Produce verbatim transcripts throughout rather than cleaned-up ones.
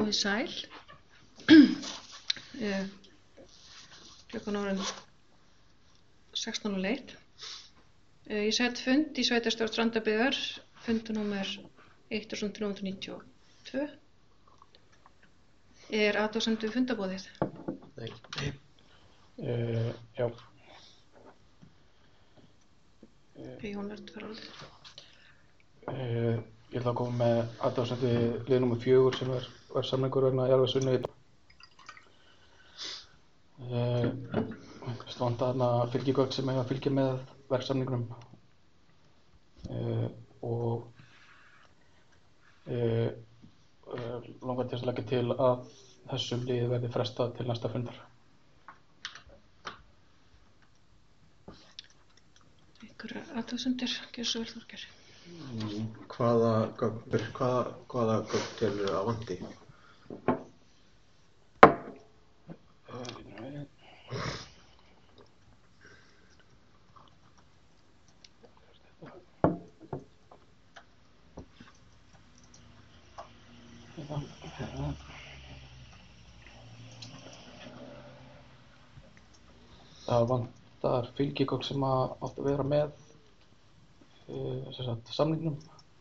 Komið sæl. eh, klukkan orðin sextán núll eitt. Eh, ég sett fund í sveitarstjórn Strandabyggðar, fundunúmer þrettán hundruð níutíu og tvö. Er athugasemd við fundarboðið? Nei. Nei. Uh, já. P. Jón Örn fara orðið. Uh, ég ætla að koma með athugasemd við lið númer fjögur sem er, er samningur vegna jarðvegsvinnu. Uh, Standa þarna fylgigögn sem eiga að fylgja með verksamningnum uh, og uh, uh, langar til að leggja til að þessum liði verði frestað til næsta fundar. Einhverja athugasemdir, gjörðu svo vel, Þorgeir. Mm, hvaða gögn, hvaða, hvaða gögn telur að vanti? Það vantar fylgigögn sem að átt að vera með uh, sem sagt, samningnum.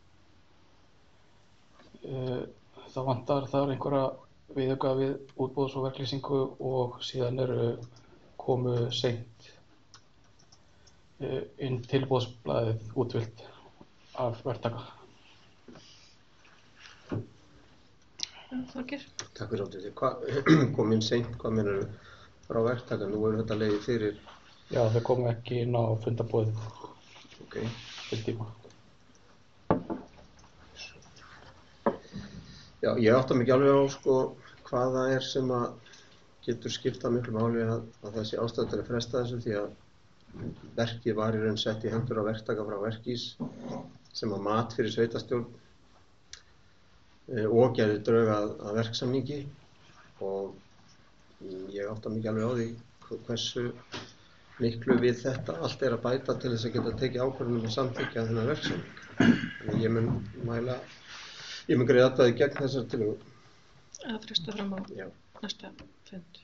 Uh, það vantar þar einhverja viðauka við útboðs- og verklýsingu og síðan eru komu seint uh, inn tilboðsblaðið útfyllt af verktaka. Þorgeir? Takk fyrir áttið. Hvað kom inn seint, hvað meinarðu frá verktaka? Nú er þetta leiði fyrir... Já, þau komu ekki inn á fundarboðið. Ok. Fyrir tíma. Já, ég átta mig ekki alveg á sko hvað það er sem að getur skiptað miklu máli að, að þessi ástæða til að fresta þessu því að verkið var í raun sett í hendur á verktaka frá Verkís sem að mat fyrir sveitarstjórn og gerði drög að, að verksamningi og ég átta mig ekki alveg á því hversu miklu við þetta allt er að bæta til þess að geta tekið ákvörðun um að samþykkja þennan verksamning. Þannig ég mun mæla, ég mun greiða atkvæði gegn þessar tillögu. Að fresta fram á Já. næsta fund.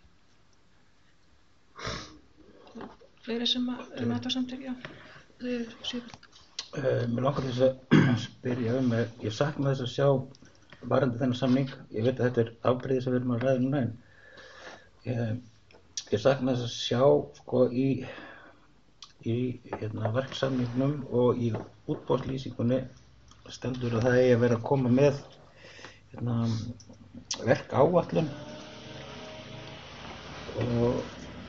Fleiri sem að, um athugasemdir, já. Þau séu vel. Uh, mér langar þess að spyrja um, ég sakna þess að sjá varandi þennan samning. Ég veit að þetta er afbrigði sem við erum að ræða núna en ég, ég sakna þess að sjá sko í, í hérna, verksamningnum og í útboðslýsingunni stendur að það eigi að vera að koma með hérna, verkáætlun og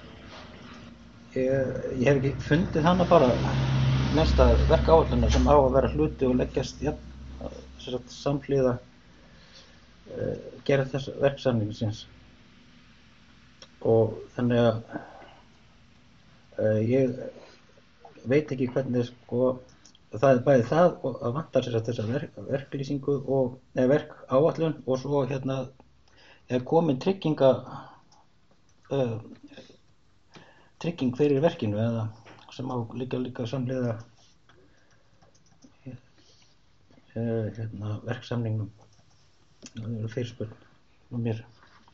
ég, ég hef ekki fundið hana bara næsta verkáætlunar sem á að vera hluti og leggjast ja, samhliða uh, gera þess verksamningsins og þannig að uh, ég veit ekki hvernig sko það er bæði það og að vantar sér að þessa verk, verklýsingu og eða verkáætlun og svo hérna er komin trygginga uh, trygging fyrir verkinu eða sem á líka líka samhliða uh, hérna verksamningnum. Það eru fyrirspurn um mér.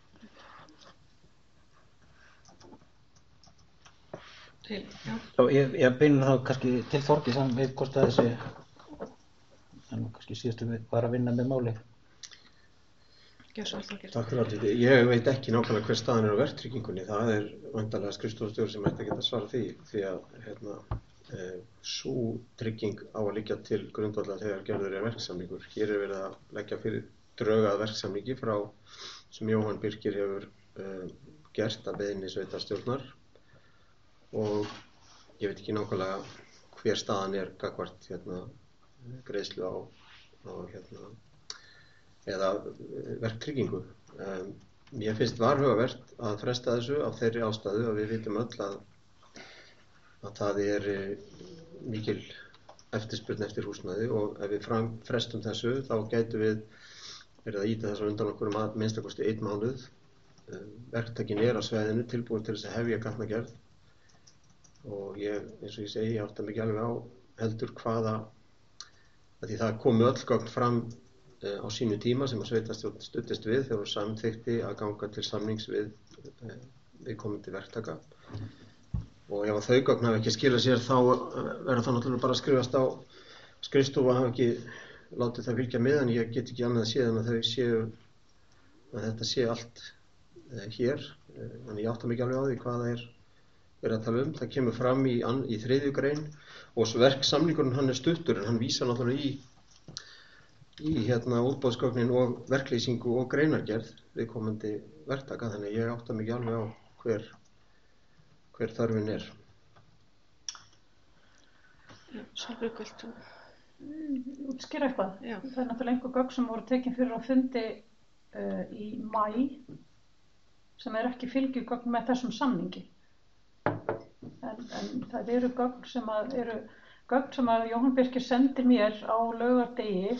Til, já. Já, ég, ég beina þá kannski til Þorgeir sem veit hvort að þessi en kannski síðustu var að vinna með máli. Gjörðu svo vel, Þorgeir. Takk fyrir áttið. Ég veit ekki nákvæmlega hver staðan er á verktryggingunni. Það er væntanlega skrifstofustjóri sem ætti að geta svara því því að hérna, e, sú trygging á að liggja til grundvallar þegar gerður er verksamningur. Hér er verið að leggja fyrir drög að verksamningi frá sem Jóhann Birkir hefur e, gert að beiðni sveitarstjórnar og ég veit ekki nákvæmlega hver staðan er gagnvart hérna, greiðslu á, á hérna, eða verktryggingu. Um, mér finnst varhugavert að fresta þessu af þeirri ástæðu að við vitum öll að, að það er mikil eftirspurn eftir húsnæði og ef við fram, frestum þessu þá gætu við verið að ýta þessu undan okkur um að minnsta kosti einn mánuð. Um, verktakinn er á svæðinu tilbúin til þess að hefja gatnagerð og ég, eins og ég segi, ég átta mig ekki alveg á heldur hvaða, að því það komu öll gögn fram á sínu tíma sem að sveitarstjórn studdist við þegar hún samþykkti að ganga til samnings við viðkomandi verktaka. Og ef þau gögn hafa ekki skilað sér þá verður það náttúrulega bara að skrifast á skrifstofu að hafa ekki látið það fylgja með, en ég get ekki annað að séð en að þau séu að þetta sé allt hér. Þannig ég átta mig ekki alveg á því hvað það er verið að tala um. Það kemur fram í, í þriðju grein og verksamningurinn hann er stuttur en hann vísar náttúrulega í í hérna útboðsgögnin og verklýsingu og greinargerð viðkomandi verktaka, þannig ég átta mig ekki alveg á hver, hver þörfin er. Já, Sólbjörg, viltu? Útskýra eitthvað. Já. Það er náttúrulega einhver gögn sem voru tekin fyrir á fundi uh, í maí sem er ekki fylgjugögn með þessum samningi. En, en það eru gögn sem að, eru gögn sem að Jóhann Birkir sendir mér á laugardegi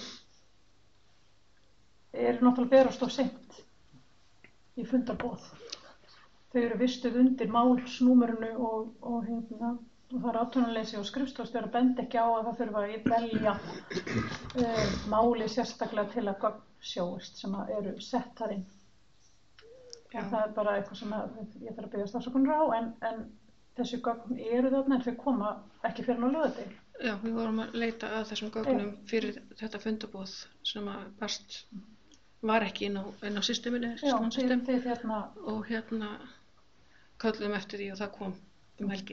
eru náttúrulega berast of seint í fundarboð. Þau eru vistuð undir málsnúmerinu og, og, hérna, og það er atvinnuleysi og skrifstofustjóri bendi ekki á að það þurfa að velja uh, máli sérstaklega til að gögn sjóist sem að eru sett þar inn. Já. Og það er bara eitthvað sem að, ég þarf að biðjast afsökunar á, en, en þessi gögn eru þarna en þau koma ekki fyrir á laugardegi. Já, við vorum að leita að þessum gögnum fyrir þetta fundarboð sem að barst var ekki inn á, inn á systeminu, Já, system, þið, þið hérna, og hérna köllum eftir því og það kom um helgi.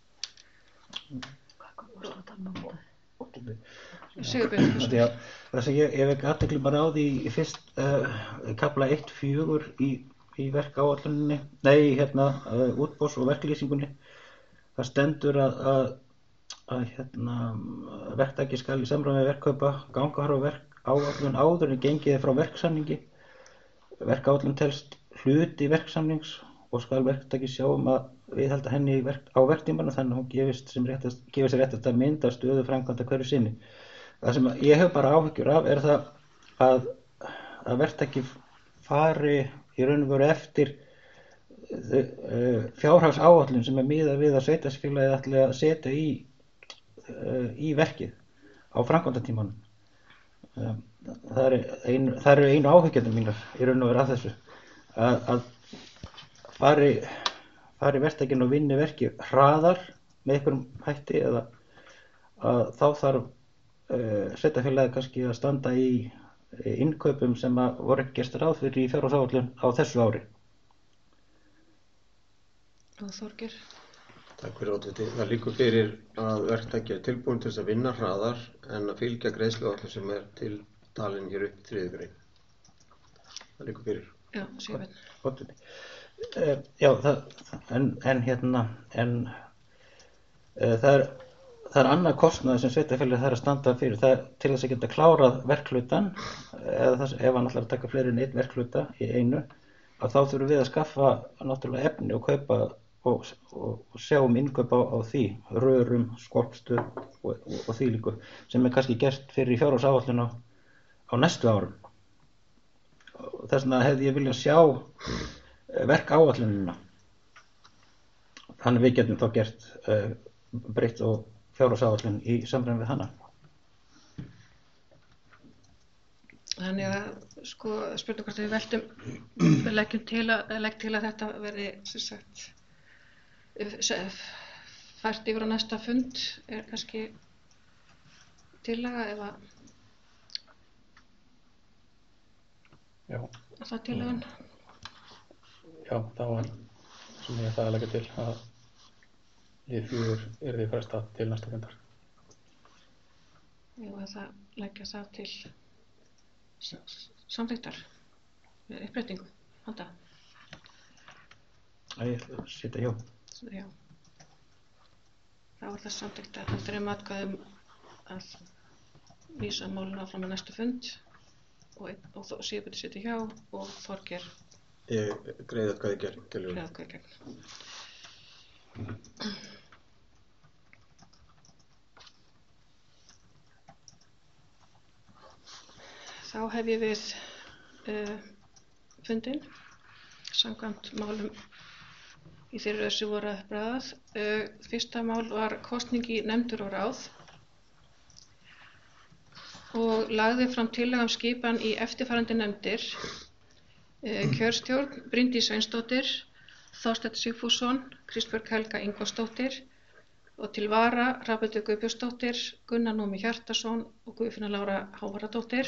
hvað varstu að tala um þetta? Sigurbjörn, Því að það sem ég, ég vek athygli bara á því í fyrst uh, kafla eitt fjögur í, í verkáætluninni, nei hérna uh, útboðs- og verklýsingunni, það stendur að, að, að hérna verktaki skal í samræmi við verkkaupa ganga frá verk áætlun áður en gengið frá verksamningi. Verkáætlun telst hluti verksamnings og skal verktaki sjá um að viðhalda henni verk, á verktímanum þannig að hún gefist sem réttast, gefur sér réttast að mynda stöðu framkvæmda hverju sinni. Það sem ég hef bara áhyggjur af er það að, að verktaki fari í raun og veru eftir uh, fjárhagsáætlun sem er miðað við að sveitarfélagið ætli að setja í, uh, í verkið á framkvæmdatímanum. Um, það eru einu, það eru einu áhyggjurnar mínar í raun og veru af þessu að, að fari, fari verktakinn og vinni verkið hraðar með einhverjum hætti eða að þá þarf uh, sveitarfélagið kannski að standa í innkaupum sem að voru ekki gert ráð fyrir í fjárhagsáætlun á þessu ári. og Þorgeir. Takk fyrir oddviti. Það liggur fyrir að verktaki er tilbúin til þess að vinna hraðar en að fylgja greiðsluáætlun sem er til talin hér upp í þriðju grein. Það liggur fyrir. Já, Sigurbjörn. Oddviti. Uh, já, það, en, en hérna, en uh, það er Það er annað kostnað sem sveitarfélagið þarf að standa fyrir það til þess að geta klárað verkhlutann eða þess, ef hann ætlar að taka fleiri en einn verkhluta í einu að þá þurfum við að skaffa náttúrulega efni og kaupa og, og, og sjá um innkaup á, á því, rörum, skorpstöð og, og, og því líku sem er kannski gert fyrir í fjárhagsáætlun á, á næstu árum. Og þess vegna hefði ég viljað sjá verkáætlunina þannig við getum þá gert uh, breytt og fjárhagsáætlun í samræmi við hana. Þannig að sko spurning hvort við veltum við leggjum til að, legg til að þetta verði sem sagt fært yfir á næsta fund er kannski tillaga ef að Já, er það tillagan? já, það var sem ég ætlaði að leggja til að lið fjögur yrði frestað til næsta fundar. Jú, að það leggja það til samþykktar með uppbreytingu handa. Það er að setja hjá. Já. Þá er það samþykkt að það er atkvæðum að vísa málinu áfram með næsta fund og, og Sigurbjörn setja hjá og Þorgeir Ég greiði atkvæði gegn tillögunni. greiði atkvæði gegn. Þá hef ég við uh, fundinn samkvæmt málum í þeirri röð sem voru að bræðað. Uh, fyrsta mál var kosning í nefndir og ráð og lagði fram tillögu um skipan í eftirfarandi nefndir. Eh, Kjörstjórn Bryndís Sveinsdóttir, Þorsteinn Sigfússon, Kristbjörg Helga Ingvarsdóttir og til vara Hrafnhildur Guðbjörnsdóttir, Gunnar Númi Hjartarson og Guðfinna Lára Hávarðardóttir.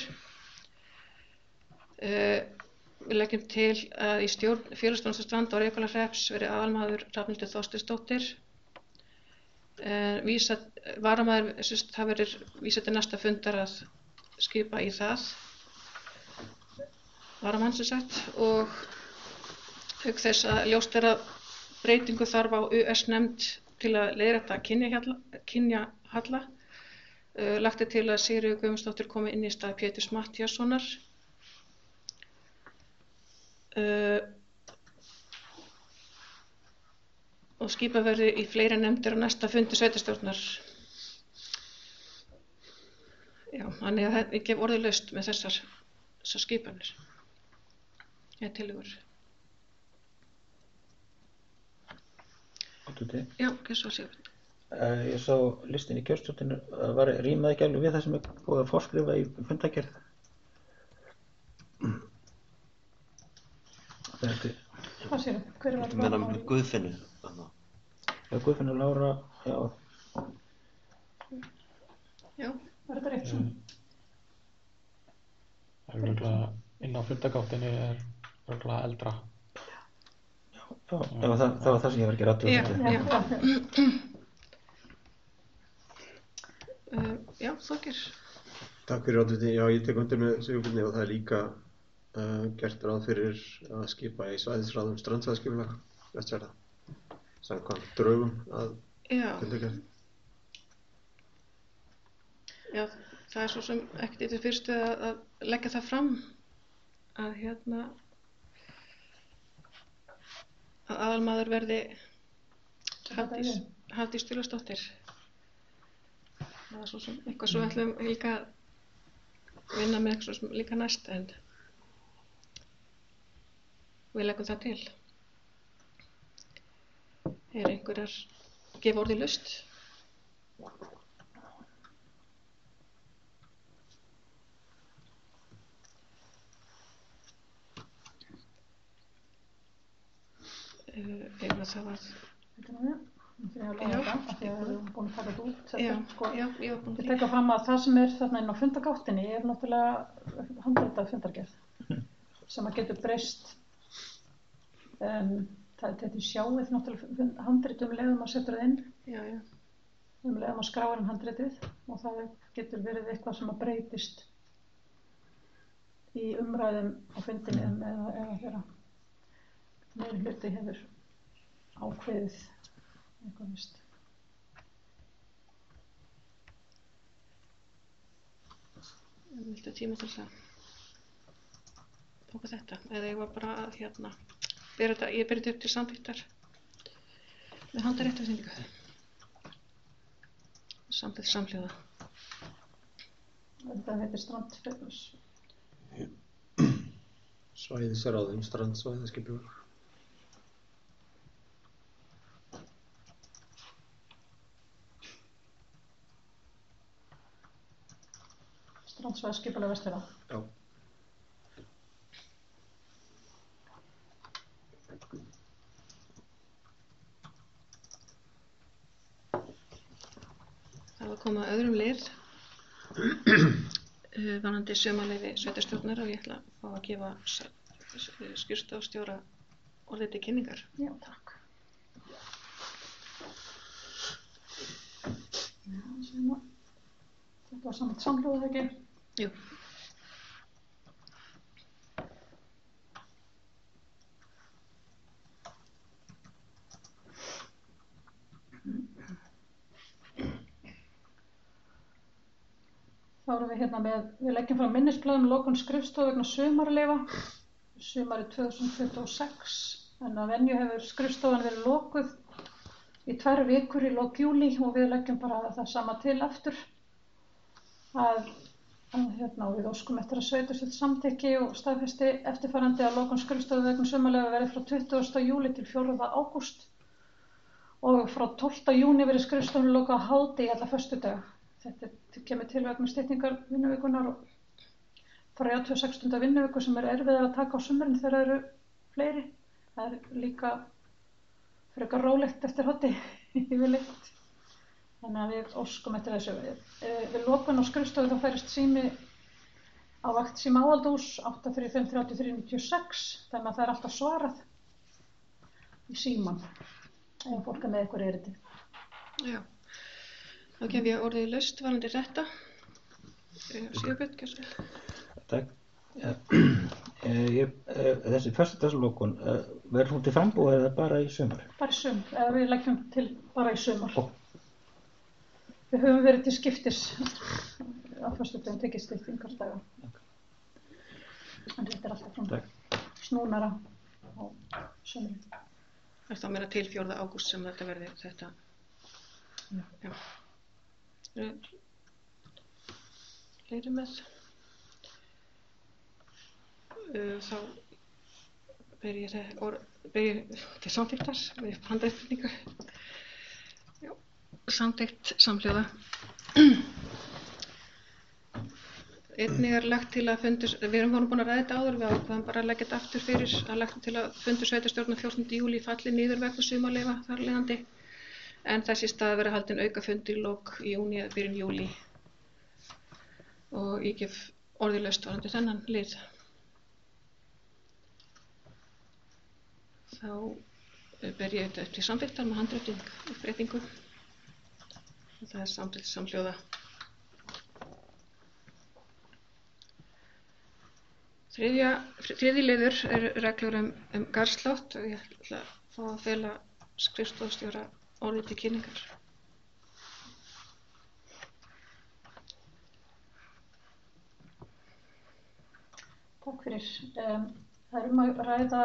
Uh, við leggjum til að í stjórn Félagsþjónustu Stranda og Reykhólahrepps verði aðalmaður Hrafnhildur Þorsteinsdóttir. Uh, vísa, varamaður, sérst, það verður vísað til næsta fundar að skipa í það. Varamann sem sagt, og auk þess að ljóst er að breytingu þarf á U S-nefnd til að leiðrétta kynjahalla. Uh, lagt er til að Sigríður Guðmundsdóttir komi inn í stað Péturs Matthíassonar. Uh, og skipa verði í fleiri nefndir á næsta fundi sveitarstjórnar. Já, þannig að ég gef orðið laust með þessar, þessar skipanir. Eða tillögur. Já, ekki svo séu. Uh, ég sá listin í kjörstjórninu, uh, var rímaði ekki alveg við það sem er búið að forskrifa í fundagerð. Hvað séu? Hver var Ég meina með Guðfinnu. Já, Guðfinna Lára, já. Já. Var þetta rétt svona? Það er örugglega inn á fundagáttinni er örugglega eldra. Já, það var það, það var það sem ég var ekki rættu. Já, já. Já. Uh, já, Þorgeir. Takk fyrir oddviti. Já, ég tek undir með Sigurbirni og það er líka uh, gert ráð fyrir að skipa í svæðisráð um strandsvæðaskipulag Vestfjarða. Samkvæmt drögum að Já. fundagerð. Já, það er svo sem ekkert í þessu fyrstu að, að leggja það fram að hérna að aðalmaður verði Hafdís, Hafdís Stjúlasdóttir. Það er svo sem eitthvað svo ætlum líka að vinna með eitthvað sem líka næst en við leggum það til. Er einhverjar gefa orðið laust? Ef það var Þegar ég var að laga þetta, af því að við erum búin að taka þetta út. Þetta Já, er sko, já, ég var búin ég að teka fram að það sem er þarna inn á fundagáttinni er náttúrulega handritað fundargerð sem að getur breyst. Um, það er þetta sjáið náttúrulega handrit um leiðum að setja það inn, Já, já. um leiðum að skráa inn handritið og það getur verið eitthvað sem að breytist í umræðum á fundinni eða, eða þeirra meiri hluti hefur ákveðið eitthvað vist. Viltu tíma til þess að tóka þetta? Eða ég var bara að hérna, bera þetta, ég beri þetta upp til samþykktar með handaréttarþýðingu. Samþykkt samhljóða. Þetta heitir strandfélags. Svæðisráð um strandsvæðaskipulag. Strandsvæðaskipulag Vestfjarða. Já. Það var komið að öðrum lið varðandi sumarleyfi sveitarstjórnar og ég ætla að fá að gefa skrifstofustjóra orðið til kynningar. Já, takk. Já, svona. Þetta var samt samhljóða ekki? Jú. Þá erum við hérna með, við leggjum frá minnisblað um lokun skrifstofu vegna sumarleyfa, sumarið tvö þúsund tuttugu og sex, en að venju hefur skrifstofan verið lokuð í tvær vikur í lok júlí og við leggjum bara það sama til aftur að, að hérna, við óskum eftir að sveitarstjórn samþykki og staðfesti eftirfarandi að lokun skrifstofu vegna sumarleyfa verði frá tuttugasta júlí til fjórða ágúst og frá tólfta júní verði skrifstofan lokað á hádegi alla föstudaga. þetta kemur til vegna styttingar vinnuvikunar og þrjátíu og sex stunda vinnuviku sem er erfiðar að taka á sumrin þegar það eru fleiri. Það er líka frekar rólegt eftir hádegi yfirleitt. Þannig að við óskum eftir þessu. Við lokun á skrifstofu þá færist sími á vakt síma áhaldahús átta þrjú fimm þrjátíu og þrjú níutíu og sex, þannig að það er alltaf svarað í síman ef fólk er með eitthvað erindi. Já, þá gef ég orðið laust varðandi þetta. Sigurbjörn, gjörðu svo vel. Takk. Ja, ég, þessi föstudagslokun, verður hún til frambúð eða bara í sumar? Bara í sumar, eða við leggjum til bara í sumar. Ó. Við höfum verið til skiptis á föstudaginn tekið styttingardaga. En þetta er alltaf frá snúnara á sumrin. Það er þá meira til fjórða ágúst sem þetta verði þetta. Já. Já. Fleiri með. Uh, þá ber ég, or, ber ég til samþykktar við handreiðningar. Já, samþykkt samhljóða. Einnig er lagt til að fundur, við erum búin að ræða þetta áður, við ákveðum bara að leggja þetta aftur fyrir að lagt til að fundur sveitarstjórnar fjórtánda júlí falli niður vegna sumarleyfa þar leiðandi, en þessi stað verður haldinn aukafundur í lok júní eða byrjun júlí og ég gef orðið laust varðandi þennan lið. Þá ber ég þetta upp til samþykktar með handritting og breytingu. Það er samþykkt samhljóða. Þriðja, þriðji liður er reglur um, um garðslátt og ég ætla að fá að fela skrifstofustjóra orðið til kynningar. Takk fyrir. Um, það er um að ræða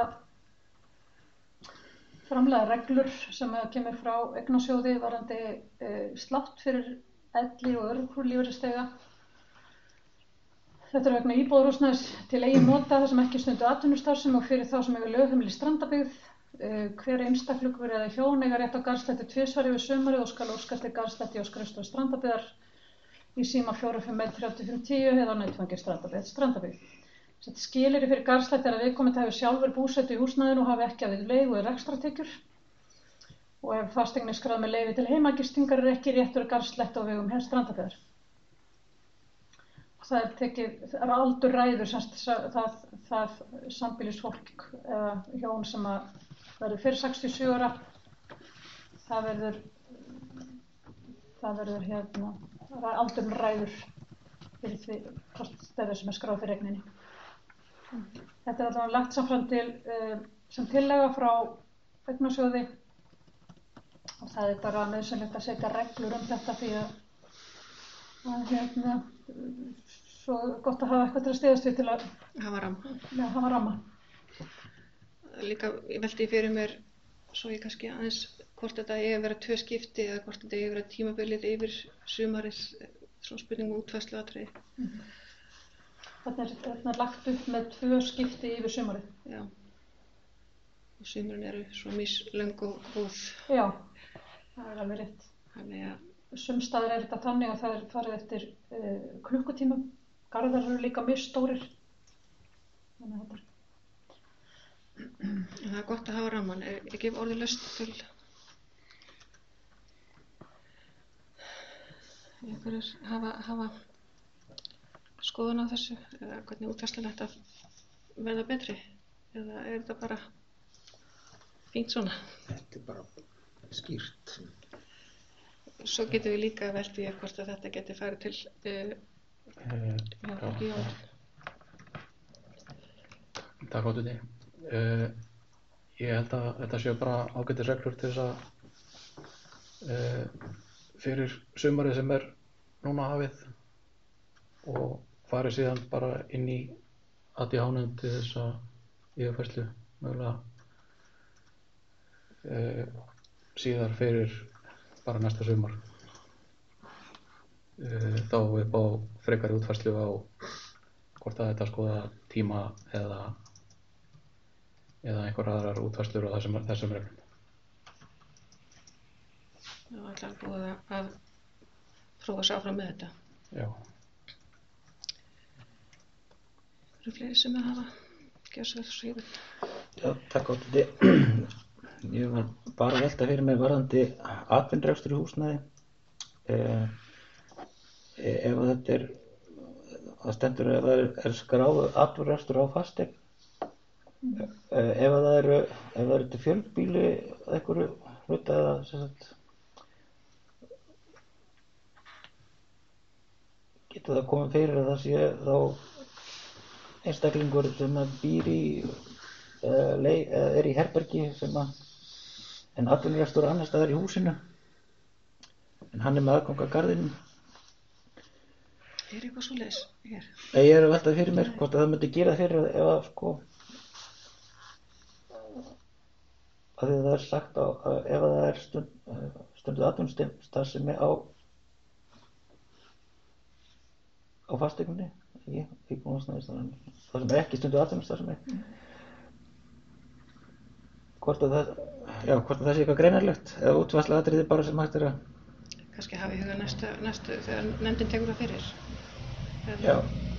framlega reglur sem kemur frá eignasjóði varðandi uh, slátt fyrir elli og örorkulífeyrisþega. Þetta er vegna íbúðarhúsnæðis til eigin nota þar sem ekki stundu atvinnustarfsemi og fyrir þá sem eiga lögheimili í Strandabyggð. Uh, hver einstaklingur eða hjón eiga rétt á garðslætti tvisvar yfir sumarið og skal óska eftir garðslætti á skrifstofu Strandabyggðar í síma fjögur fimm eitt þrjú fimm tíu eða á netfangi Strandabyggð. Strandabyggð. Skilyrði fyrir garðslætti er að viðkomandi hafi sjálfur búsetu í húsnæðinu og hafi ekki að við leigu eða rekstrartekjur. Og ef fasteign er skráð með leyfi til heimagistingar er ekki réttur garðslætti á vegum Strandabyggðar. Það er tekið, það er aldur ræður semst það, það sambýlisfólk eða hjón sem að verður fyrir sextíu og sjö ára, það verður, það verður hérna, aldurinn ræður fyrir því hvort þeirra sem er skráð fyrir eigninni. Þetta er allavega lagt samfram til uh, sem tillaga frá eignasjóði og það er bara nauðsynlegt að setja reglur um þetta því að, að hérna, svo gott að hafa eitthvað til að styðast við til að hafa ramma. Já, hafa ramma. Líka ég velti fyrir mér svo ég kannski aðeins hvort þetta eigi að vera tvö skipti eða hvort þetta eigi að vera tímabilið yfir sumarið, svona spurning um útfærsluatriði. Mm-hmm. Þarna er, þarna er lagt upp með tvö skipti yfir sumarið. Já. Og sumarin eru svo mislöng og góð. Já, það er alveg rétt. Þannig að sums staðar er þetta þannig að það er farið eftir uh, klukkutímum. Garðar eru líka misstórir. Þannig að þetta er. Það er gott að hafa ramman. Ég gef orðið laust til einhverjir hafa, hafa skoðun á þessu eða hvernig útfærslan ætti að verða betri eða er þetta bara fínt svona? Þetta er bara skýrt. Svo getum við líka velt í hvort að þetta geti farið til uh, já, ekki Jón. Takk átuði. Uh, ég held að þetta séu bara ágætis reglur til þess að uh, fyrir sumarið sem er núna hafið og farið síðan bara inn í A D H-nefnd til þess að yfirfærslu mögulega uh, síðar fyrir bara næsta sumar. Uh, þá upp á frekari útfærslu á hvort að þetta skoða tíma eða eða einhver aðrar útfærslur á þessum, þessum reglum. Það var alltaf búið að prófa að sá fram með þetta. Já. Það eru fleiri sem að hafa gjörsverð svo ég vil. Já, takk á þetta. Ég var bara að velta fyrir mér varðandi atvinnurekstur í húsnæði. Eh, ef þetta er, það stendur ef það er, er skráð atvinnurekstur á fasteign. Eh, ef það eru, ef það eru til fjölbýli einhverju hluta eða sem sagt, getur það komið fyrir að það sé þá einstaklingur sem að býr í uh, lei, uh, er í herbergi sem að en atvinnurekstur annars staðar í húsinu en hann er með aðgang að garðinum. Er eitthvað svoleiðis hér? Ég er að velta fyrir mér hvort að það myndi gera fyrir ef að sko að því að það er sagt á að ef að það er stund, stundu atvinnustarfsemi á á fasteigninni ekki, ekki það sem er ekki stundu atvinnustarfsemi mm. hvort að það já, hvort að það sé eitthvað greinarlegt eða útvarsla atriði bara sem hægt er að kannski hafa í huga næstu, næstu þegar nefndin tekur það fyrir eða, já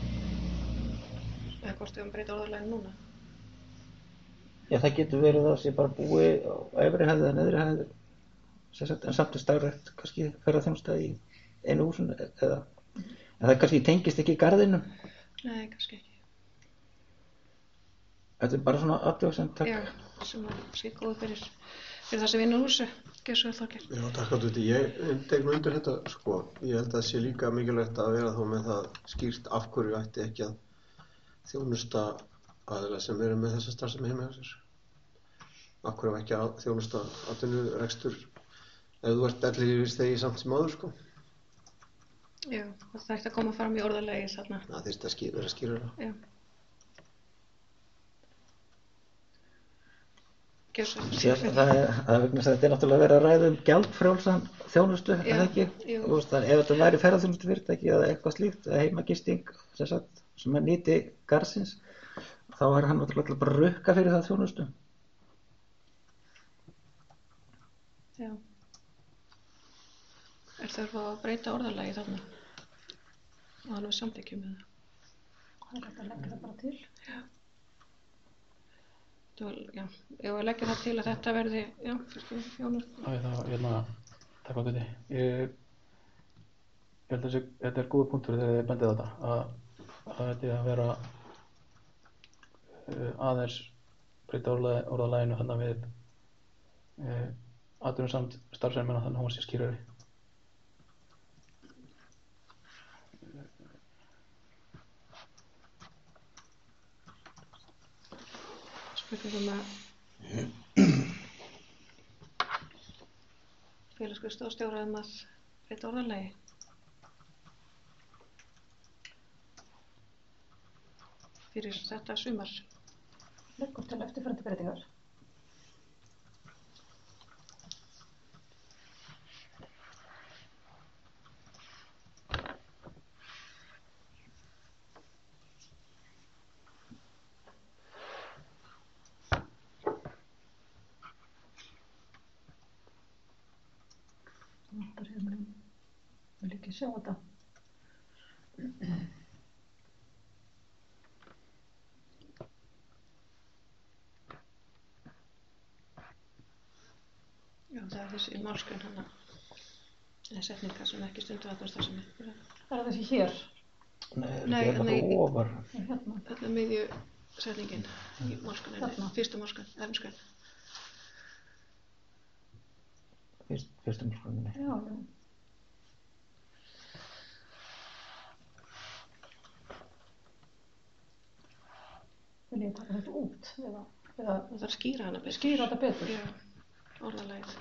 eða hvort við um breyta orðalegin núna. Já, það getur verið að sé bara búið á efri hæð eða neðri hæð sagt, en samt er starfrækt kannski ferðaþjónusta í einu húsinu eða en það kannski tengist ekki í garðinu. Nei, kannski ekki. Þetta er bara svona athugasemd, takk. Já, sem er kannski góð fyrir, fyrir það sem vinnur húsu. Gjör svo vel Þorgeir. Já, takk að þetta. Ég tek nú undir þetta, sko. Ég held að það sé líka mikilvægt að vera þá með það skýrt af hverju ætti ekki að þjónusta aðila sem eru með þessa starfsemi heima hjá sér. Af hverju ekki að þjónusta atvinnurekstur ef þú ert ellilífeyrisþegi samt sem áður, sko. Já, það þarf að koma fram í orðalegi þarna. Það þyrfti að skýra, vera skýrara. Já. Gjör svo vel. Já, það er, það er vegna að þetta er náttúrulega verið að ræða um gjaldfrjálsan þjónustu, Já, eða ekki? jú. Þú veist, ef þetta væri ferðaþjónustu fyrirtæki eða eitthvað slíkt, eða heimagisting sem sagt, sem er nýti garðsins, þá er hann náttúrulega bara að rukka fyrir það þjónustu. Já. Er þörf að breyta orðalagi þarna? Og hann við samþykkjum með það. Það er hægt að leggja það bara til. Já. Þú, já, ef við leggjum það til að þetta verði, já, fyrstu fjónur. Æ, það, hérna, takk á þetta. Ég, ég held að þessi, þetta er góða punktur þegar þið bendið á þetta, að, að þetta er að vera uh, aðeins breyta orðalagi, orðalaginu þannig við uh, atvinnusamt starfsemina þannig að hún sé skýrari. Spurningum að félagsskrifstofustjóra um að breyta orðalagi. Fyrir þetta sumar. Leggur til eftirfarandi breytingar. Það er hérna, vil ekki sjá þetta. Já, það er þessi málsgrein hana, eða setningar sem ekki stundu atvinnustarfsemi. Það er þessi hér. Nei, Nei, þetta er nei, eitthvað ofar. Hérna. Þetta er miðju setningin í málsgreininni, Þarna. fyrstu málsgrein, efnisgrein. Fyrst, fyrstum skoðinni. Já, já. Vil ég taka þetta út eða, eða Það þarf að skýra hana betur. skýra þetta betur? Já, orðalagið.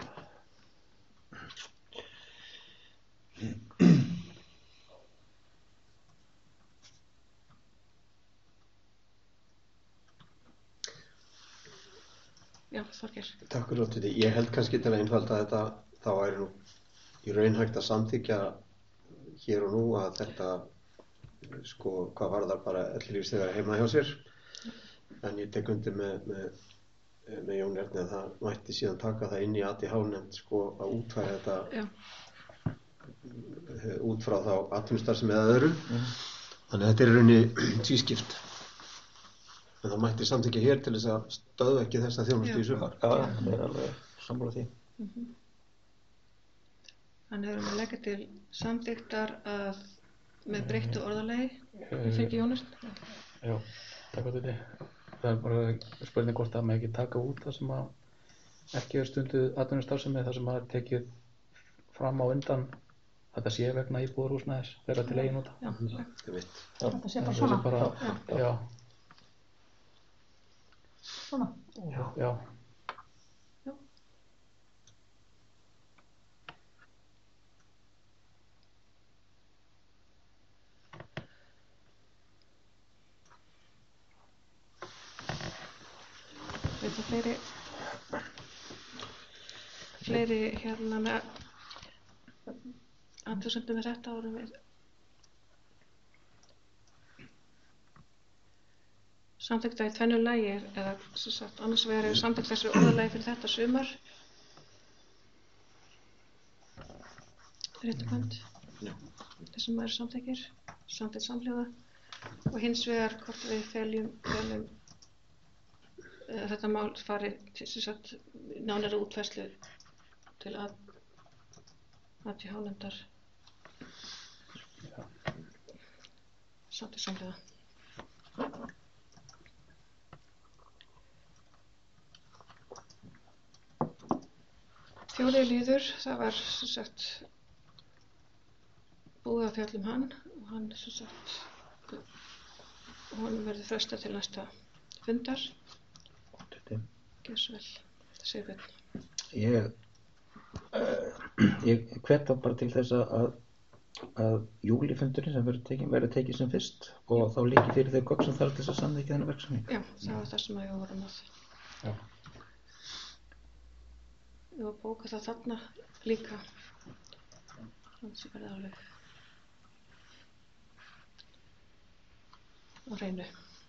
Já, Þorgeir. Takk fyrir þetta. Ég held kannski til að einfalda þetta, þá væri nú í raun hægt að samþykkja hér og nú að þetta, sko, hvað varðar bara ellilífeyrisþegar heima hjá sér. En ég tek undir með, með, með Jón Erni að það mætti síðan taka það inn í A D H-nefnd, sko, að útfæra þetta Já. út frá þá atvinnustarfsemi eða öðru. Þannig að þetta er í rauninni tvískipt. En það mætti samþykkja hér til þess að stöðva ekki þessa þjónustu í sumar. Já, það er alveg sammála því. Mhm. Þannig erum við að leggja til samþykktar að með breyttu orðalagi. Fyrir ekki Jónas? Já, takk fyrir þetta. Það er bara spurning hvort að maður ekki taka út það sem að ekki er stunduð atvinnustarfsemi, það sem að er tekið fram á undan þetta sé vegna íbúðarhúsnæðis þeirra til eigin nota. Já, Þetta er mitt. Þetta sé bara Það svona. sé bara, Já. já, Svona. já, já. já. Veit það fleiri fleiri hérna með athugasemdir með þetta árum við samþykkta í tvennu lagi er, eða sem sagt annars vegar er samþykkt þessu orðalagi fyrir þetta sumar réttukvæmt Já. þessum maður samþykkir samþykkt samhljóða og hins vegar hvort við feljum, feljum uh, þetta mál fari til sem sagt nánari útfærslu til að að til hálendar samþykkt samhljóða. Fjórði liður, það var sem sagt búið að fjalla um hann og hann sem sagt honum verður frestað til næsta fundar. Gjör svo vel, þetta segir Björn. Ég, uh, ég hvet þá bara til þess að, að júlífundurinn sem verður tekið verður tekið sem fyrst og þá líki fyrir þau gögn sem þarf til þess að samþykkja þennan verksamning. Já, það var það sem að við vorum að. Já. Við varum að bóka það þarna líka. Þannig sem verði alveg á hreinu.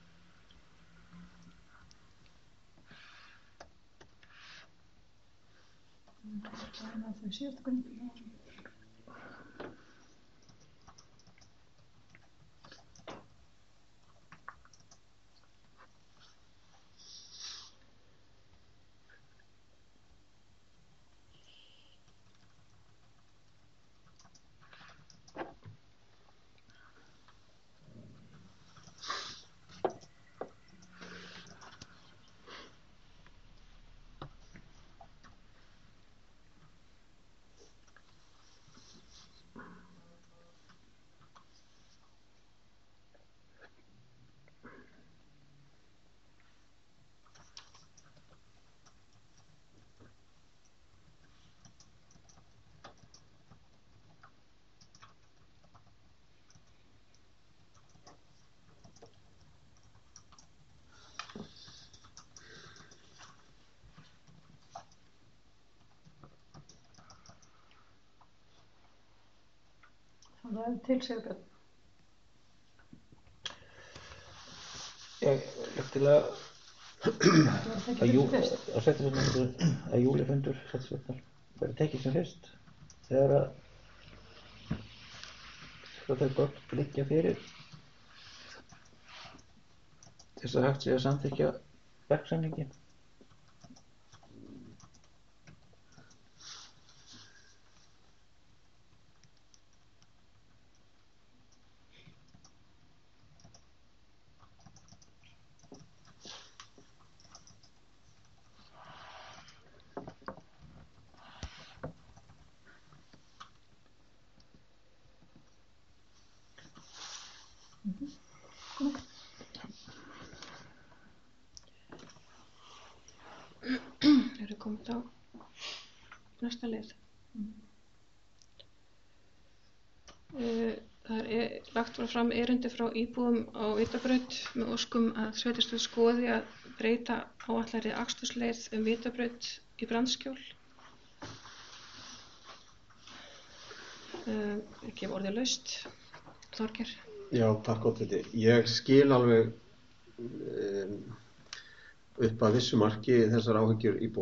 Það er með þau síðasta grunn. Það er til Sigurbjörn. Ég legg til að Það var tekið að, jú, fyrir fyrst. að, setja fundur, að júlífundur verður tekið sem fyrst þegar að þegar þau gögn liggja fyrir til þess að hægt sé að samþykkja verksamningin. Erum komið á næsta lið. Uh, það er e lagt var fram erindi frá íbúum á Vitabraut með óskum að sveitarstjórn skoði að breyta áætlaðri akstursleið um Vitabraut í Brandskjól. Uh, ekki hef orðið laust. Þorgeir. Já, takk oddviti. Ég skil alveg um, upp að vissu marki þessar áhyggjur íbúa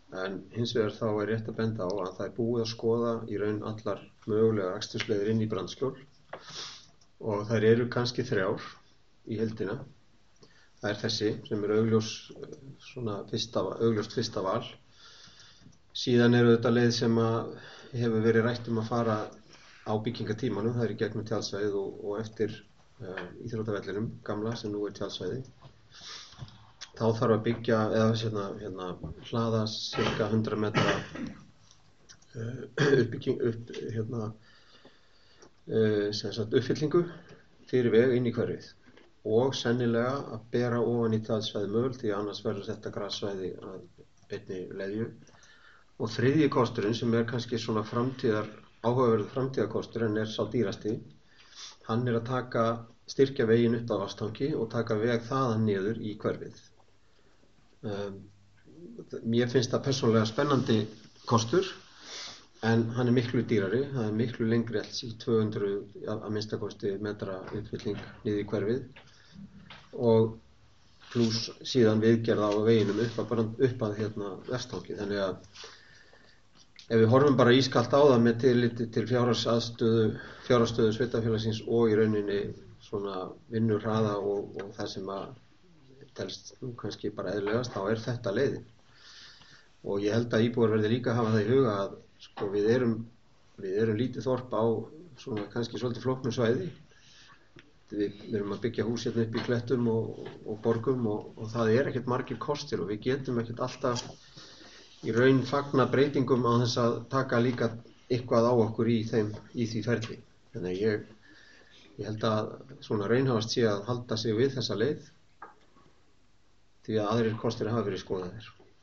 En hins vegar þá er rétt að benda á að það er búið að skoða í raun allar mögulega akstursleiðir inn í Brandskjól og þær eru kannski þrjár í heildina. Það er þessi sem er augljós, svona fyrsta, augljóst fyrsta val. Síðan eru þetta leið sem að hefur verið rætt um að fara á byggingatímanum, það er í gegnum tjaldsvæðið og, og eftir uh, íþróttavellinum gamla sem nú er tjaldsvæði. Þá þarf að byggja, eða hérna, hérna hlaða cirka hundrað metra uh, uppbygging, upp, hérna, uh, sem sagt uppfyllingu fyrir veg inn í hverfið og sennilega að bera ofan í tjaldsvæði möl því annars verður þetta grassvæði að einni leðju. Og þriðji kosturinn sem er kannski svona framtíðar, áhugaverður framtíðarkostur en er sá dýrasti, hann er að taka, styrkja veginn upp að Vatnstangi og taka veg þaðan niður í hverfið. Um, mér finnst það persónulega spennandi kostur en hann er miklu dýrari, það er miklu lengri alls í tvö hundruð að minnstakosti metra uppfylling niður í hverfið og pluss síðan viðgerð á veginum upp að, upp að hérna, Vatnstangi. Þannig að ef við horfum bara ískalt á það með tilliti til fjárhagsaðstöðu, fjárhagsstöðu sveitarfélagsins og í rauninni svona vinnurhraða og, og það sem að telst nú kannski bara eðlilegast, þá er þetta leiðin. Og ég held að íbúar verði líka að hafa það í huga að sko, við, erum, við erum lítið þorp á svona kannski svolítið flóknu svæði. Við, við erum að byggja hús hérna upp í klettum og, og borgum og, og það er ekkert margir kostir og við getum ekkert alltaf í raun fagna breytingum á þess að taka líka eitthvað á okkur í, þeim, í því ferli. Þannig að ég, ég held að svona raunhafast sé að halda sig við þessa leið því að aðrir kostir hafa verið skoðaðir.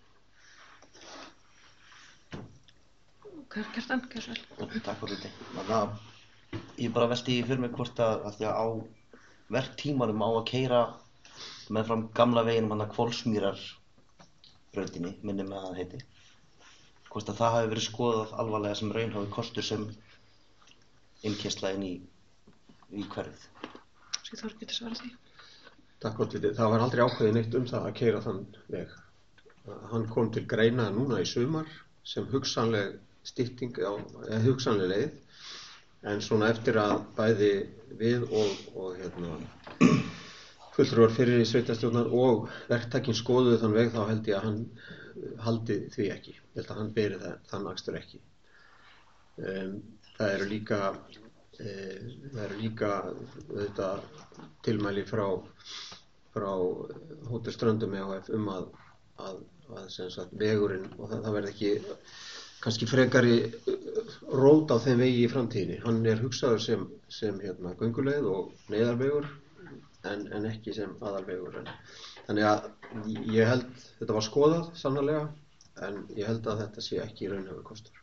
Kjartan, Kjartan. Takk fyrir þetta. Þannig að ég bara velti fyrir mig hvort að, að því að á verktímanum á að keyra meðfram gamla veginum hann að Hvolsmýrar brautinni, minni með að það heiti. Hvort að það hafi verið skoðað alvarlega sem raunhæfur kostur sem innkeyrsla inn í, í hverfið. Skal Þór geta svarað því? Takk fyrir, það var aldrei ákveðið neitt um það að keyra þann veg. Hann kom til greina núna í sumar sem hugsanleg stytting á, eða hugsanleg leið, en svona eftir að bæði við og, og hérna, fulltrúar fyrir í sveitarstjórnar og verktakinn skoðuðu þann veg, þá held ég að hann haldi því ekki. Ég held að hann beri það, þann akstur ekki. Um, það eru líka, e, það eru líka þetta, tilmæli frá, frá Hótel Ströndum E H F um að, að, að sem sagt, vegurinn og það, það verði ekki kannski frekari rót á þeim vegi í framtíðinni. Hann er hugsaður sem, sem hérna, gönguleið og neyðarvegur en, en ekki sem aðalvegur. En, þannig að ég held, þetta var skoðað sannarlega, en ég held að þetta sé ekki raunhæfur kostur.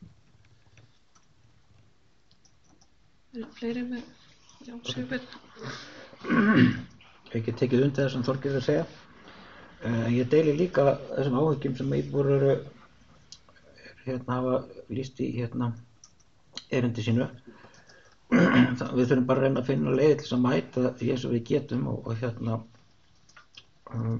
Er fleiri með, já, Sigurbjörn? Ég get tekið undir það sem Þorgeir er að segja. Uh, ég deili líka þessum áhyggjum sem íbúar eru hérna hafa lýst í hérna erindi sínu. Við þurfum bara að reyna að finna leið til að mæta því eins og við getum og, og hérna um,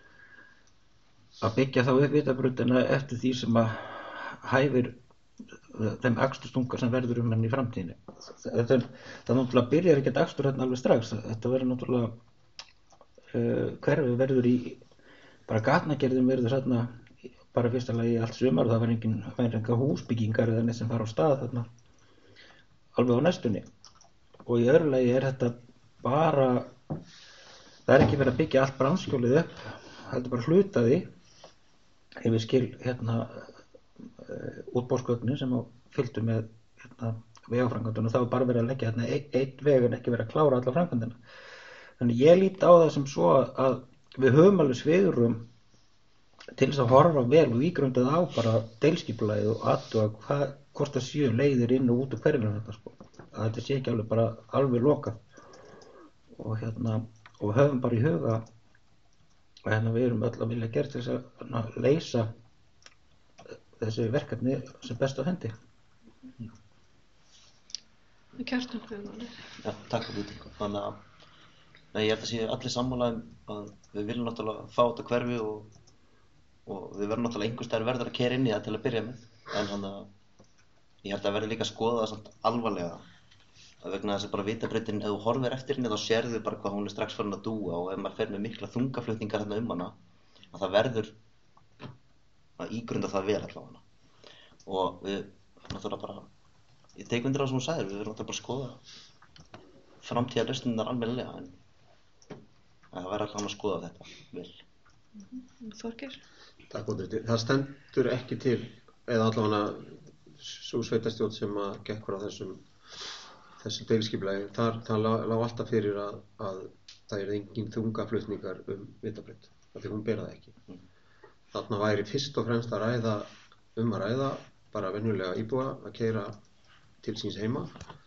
að byggja þá upp vitabrautina eftir því sem að hæfir þeim aksturstunga sem verður um henni í framtíðinni. Það er náttúrulega byrjar ekki að akstur hérna alveg strax. Þetta verður náttúrulega uh, hverfið verður í bara gatnagerðin verður þarna bara fyrsta lagi allt sumar og það verður engin, engin húsbyggingar eða neitt sem fara á stað þarna alveg á næstunni. Og í öðru lagi er þetta bara, það er ekki verið að byggja allt Brandskjólið upp, þetta er bara hluta því, ef við skil hérna uh, útboðsgögnin sem fylgdu með hérna, vegaframkvæmdunum, þá er bara verið að leggja hérna einn ein veg en ekki verið að klára alla framkvæmdina. Þannig ég lít á það sem svo að við höfum alveg svigrúm til þess að horfa vel og ígrundað á bara deilskipulagið og athuga hvað hvort það séu leiðir inn og út úr hverfinu þetta sko. Að þetta sé ekki alveg bara alveg lokað. Og hérna og höfum bara í huga að hérna við erum öll að vilja gera til þess að leysa þessi verkefni sem best á hendi. Kjartan, hvað var það? Já, takk fyrir þetta. Þannig að nei, ég held að sé allir sammála um að við viljum náttúrulega fá þetta hverfi og, og við verðum náttúrulega einhvers staðar verður að keyra inn í það til að byrja með, en hann að ég held að verði líka að skoða það samt alvarlega, að vegna þess að bara vitabrautin, ef þú horfir eftir henni þá sérðu bara hvað hún er strax farin að dúa, og ef maður fer með mikla þungaflutningar hérna um hana, að það verður að ígrunda það vel allavega. Og við náttúrulega bara, ég tek undir það sem hún sagði, við verðum náttúrulega bara að skoða framtíðarlausnirnar almennilega, en það verður allavega að skoða þetta vel. Þorgeir? Takk fyrir. Það stendur ekki til, eða allavega sú sveitarstjórn sem að gekk frá þessum þessu deiliskipulagi, þar það lá, lá alltaf fyrir að, að það er engin þungaflutningar um vitabraut, af því hún ber það ekki. Mm. Þarna væri fyrst og fremst að ræða um að ræða bara venjulega íbúa að keyra til síns heima,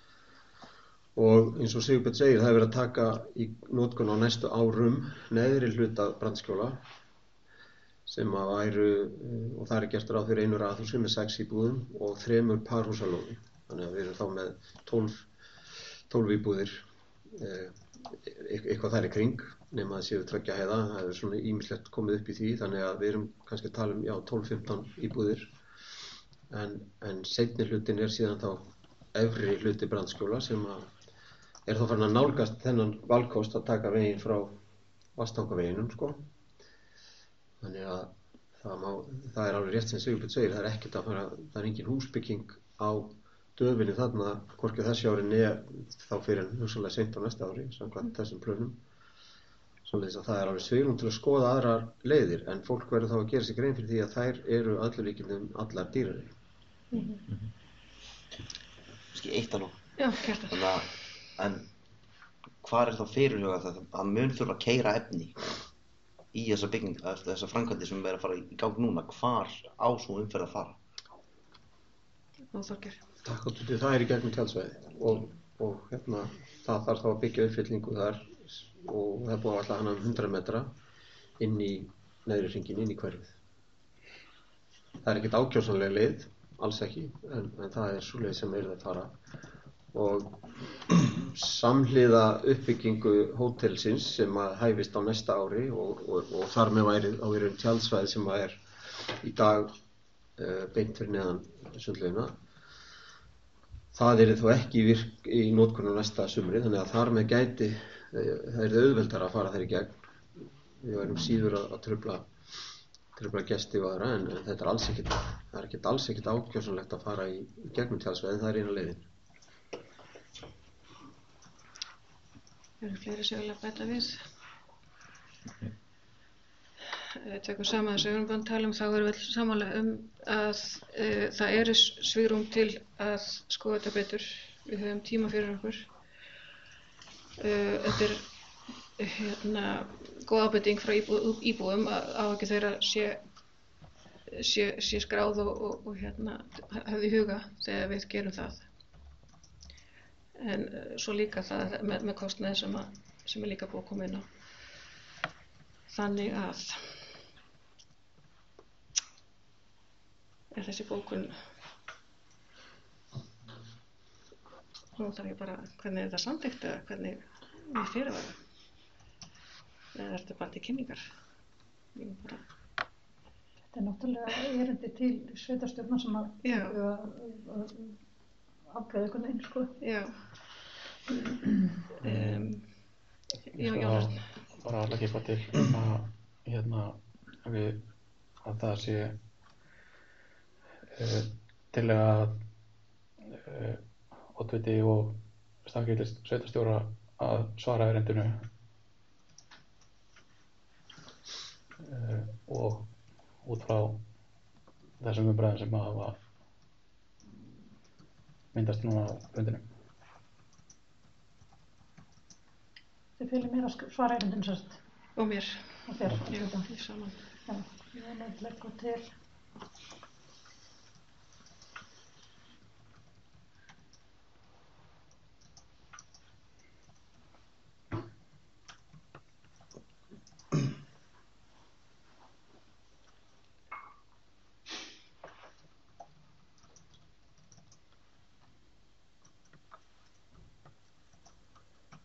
og eins og Sigurbjörn segir, það er verið að taka í notkun á næstu árum neðri hluta Brandskjóla sem að væru, og það er gert ráð fyrir einu raðhúsi með sex íbúðum og þremur parhúsalóði, þannig að við erum þá með tólf tólf íbúðir, eh, eitthvað þar í kring, nema að séu tveggja hæða, það er svona ýmislegt komið upp í því, þannig að við erum kannski að tala um, já, tólf til fimmtán íbúðir, en, en seinni hlutin er síðan þá efri hluti Brandskjóla sem að er þá farin að nálgast þennan valkost að taka veginn frá Vatnstangaveginum, sko. Þannig að það, má, það er alveg rétt sem Sigurbjörn segir, það er ekkert að fara, það er engin húsbygging á döfinni þarna, hvorki þessi ári neð þá fyrir en hugsanlega seint á næsta ári, samkvæmt þessum plönum. Svoleiðis að það er alveg svigrúm til að skoða aðrar leiðir, en fólk verður þá að gera sig grein fyrir því að þær eru öllu líkindum allar dýrari. Mm-hmm. Kannski eitt alveg. Já, kjartan. Þannig að, en hvar er þá fyrirhugað það að mun þurfa að keyra efni í þessa bygging, þessa framkvæmdi sem er að fara í gang núna, hvar á svo umferð að fara? Og Þorgeir. Takk á tuti, það er í gegnum tjaldsvæði og, og hérna, það þarf þá að byggja uppfyllingu þar og það er búið alltaf hana um hundrað metra inn í neðri hringinn, inn í hverfið. Það er ekkert ákjósanleg leið, alls ekki, en, en það er svo leið sem er að fara. Og samhliða uppbyggingu hótelsins sem að hæfist á næsta ári og, og, og þar með væri á verið tjaldsvæði sem að er í dag uh, beint fyrir neðan sundlaugina. Það er þó ekki í, virk, í notkun á næsta sumri, þannig að þar með gæti, það er auðveldara að fara þeir í gegn. Við værum síður að, að trufla, trufla gesti og aðra, en, en þetta er alls ekkert, það er ekkert alls ekkert ákjósanlegt að fara í, í gegnum tjaldsvæði, en það er eina leiðin. Það eru fleiri sem vilja bæta við. Tekum saman þess að við erum búin að tala um, þá erum við alls sammála um að uh, það eru svigrúm til að skoða þetta betur. Við höfum tíma fyrir okkur. Uh, þetta er hérna, góð ábending frá íbú, íbúum að áhyggjur þeirra sé, sé, sé skráð og, og, og hérna, hafði í huga þegar við gerum það. En uh, svo líka það með, með kostnaði sem, að, sem er líka búið að koma inn á. Þannig að er þessi bókun, nú þarf ég bara, hvernig er það samþykkt eða hvernig við fyrirvara? Eða er þetta bara til kynningar? Ég bara... Þetta er náttúrulega erindi til sveitarstjórnar sem að, að, að afgreiða einhvern veginn, sko. Já. um, já, já. Bara að leggja eitthvað til að, hérna, að við, að það sé uh, tillaga að uh, oddviti og staðgætis sveitarstjóra að svara erindinu uh, og út frá þessum umræðum sem að hafa myndast núna á fundinum. Þið fylgir mér að svara erindinu sérst. Og mér. Og þér. Já, því saman. Já, ég vil að leggja til.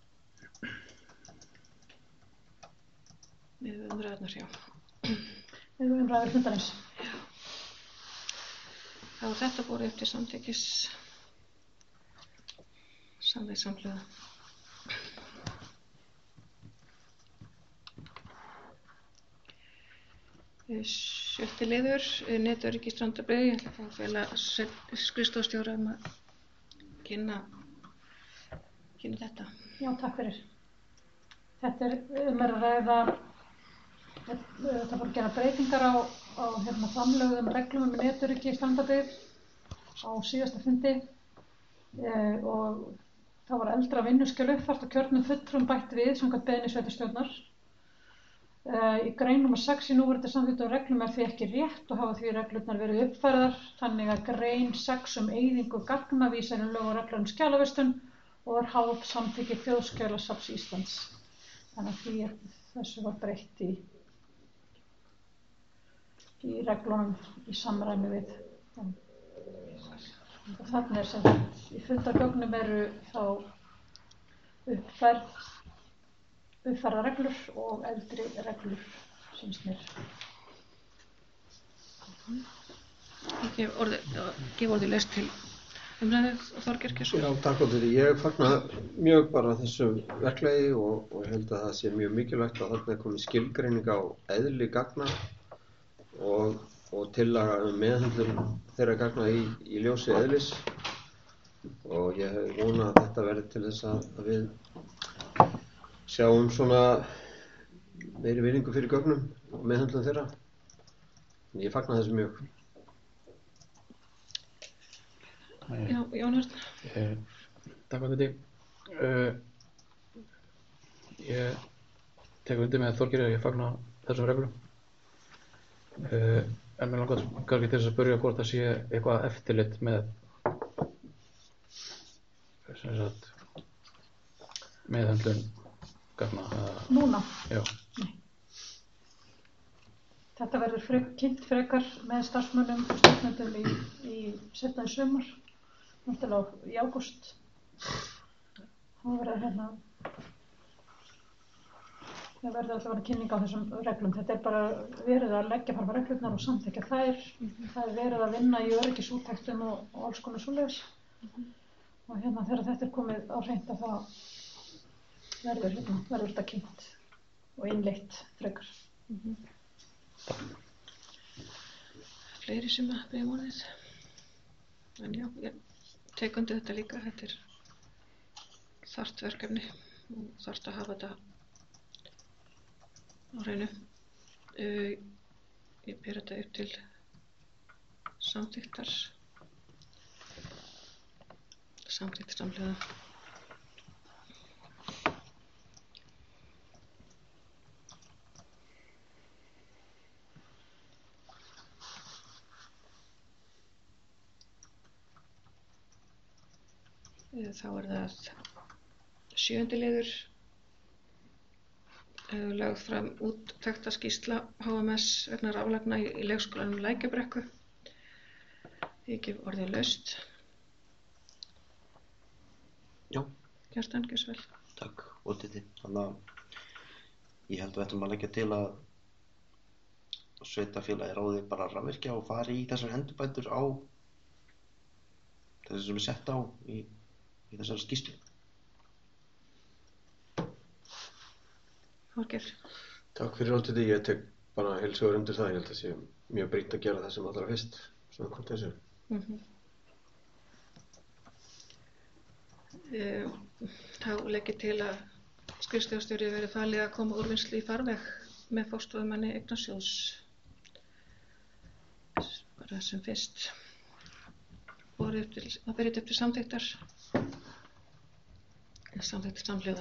Við umræðunar, já. eða umræður fundarins. Þá er þetta borið upp til samþykkis samþykkt samhljóða. Sjötti liður, netöryggi í Strandabyggð. Ég ætla að fá að fela skrifstofustjóra um að kynna, kynna þetta. Já, takk fyrir. Þetta er um að ræða, þetta voru að gera breytingar á, á hérna, framlögðum reglum um netöryggi í Strandabyggð á síðasta fundi eh, og það var eldra vinnuskjal uppfært og kjörnum fulltrúum bætt við samkvæmt beiðni sveitarstjórnar. Uh, í grein númer sex í núverandi samþykktum reglum er því ekki rétt og hafa því reglurnar verið uppfærðar þannig að grein sex um eyðingu gagna vísar um lög og reglur um skjalavistun og er háð samþykki Þjóðskjalasafns Íslands. Þannig að því er, þessu var breytt í, í reglunum í samræmi við. Ja. Og þannig er sem í fundargögnum eru þá uppfærð uppfæra reglur og eldri reglur syns mér. Ég gef orðið, gef orðið laust til umræðið Þorgeir Geirsson. Já, takk fyrir því. Ég fagna mjög bara þessu verklagi og, og held að það sé mjög mikilvægt að þarna er komið skilgreining á eðli gagna og, og tillaga um meðhöndlun þeirra gagna í, í ljósi eðlis og ég hef vonað að þetta verði til þess að við sjáum svona meiri virðingu fyrir gögnum og meðhöndlun þeirra. En ég fagna þessu mjög. Já, Jón Örn. Eh, takk fyrir þetta. Uh, ég tek undir með Þorgeiri að ég fagna þessum reglum. Uh, en mér langar kannski til þess að spyrja hvort það sé eitthvað eftirlit með sem sagt meðhöndlun gagna. Uh, Núna? Já. Nei. Þetta verður frek, kynnt frekar með starfsmönnum og stjórnendum í, í seinna í sumar, náttúrulega í ágúst. Það verður hérna, það verður alltaf að vera kynning á þessum reglum. Þetta er bara verið að leggja fram reglurnar og samþykkja þær. Mm-hmm. Það er verið að vinna í öryggisúttektum og, og alls konar svoleiðis. Mm-hmm. Og hérna þegar þetta er komið á hreint að það verður hérna, verður þetta kynnt og innleitt frekar. Mm-hmm. Fleiri sem að beðja orðið. En já, ég tek undir þetta líka. Þetta er þarft verkefni og þarft að hafa þetta á hreinu. Uh, ég ber þetta upp til samþykktar. Samþykkt samhliða. Þá er það sjöundi liður, lögð fram úttektarskýrsla H M S vegna raflagna í, í leikskólanum Lækjarbrekku. Ég gef orðið laust. Já. Kjartan, gjörðu svo vel. Takk, Óditi. Þannig að ég held að við ættum að leggja til að sveitarfélagi ráði bara að rafvirkja og fari í þessar endurbætur á þessu sem er sett á í í þessari skýrslu. Þorgeir. Takk fyrir Óditi. Ég tek bara heils hugar undir það. Ég held að sé mjög brýnt að gera það sem allra fyrst. Svona hvort þessu. Mm-hmm. uh, Þá legg ég til að skrifstofustjóri verði falið að koma úrvinnslu í farveg með forstöðumanni Eignasjóðs bara sem fyrst. Það berið upp til samþykktar. Samþykkt samhljóða.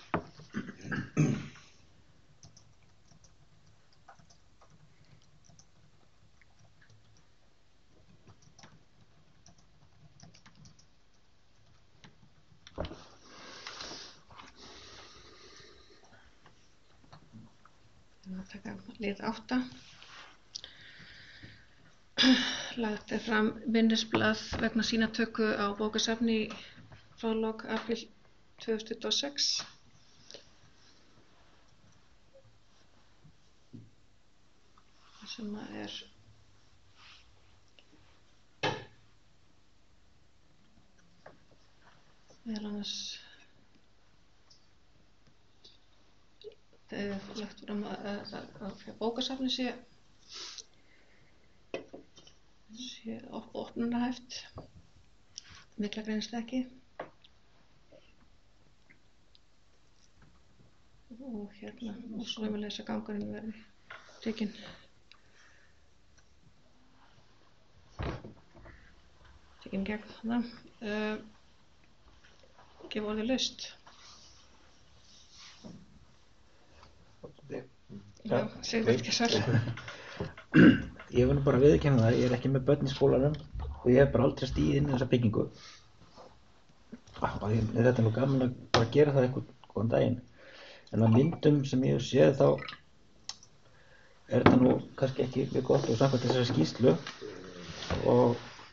Það taka lið átta. Lagt er fram minnisblað vegna sýnatöku á bókasafni frá lok apríl tvö þúsund tuttugu og sex. sem að er meðal annars það er lagt fram að, að, að bókasafni sé sé op opnunarhæft mikla greinist ekki og hérna og svo er maður að lesa gangurinn verði tekinn tekinn gegn það uh, gefa orðið laust já, segðu ekki svar Ég vil nú bara viðurkenna það, ég er ekki með börn í skólanum og ég hef bara aldrei stigið inn í þessa byggingu og ég, þetta er nú gaman að bara gera það einhvern góðan daginn en á myndum sem ég hef séð þá er þetta nú kannski ekki mjög gott og samkvæmt þessari skýrslu og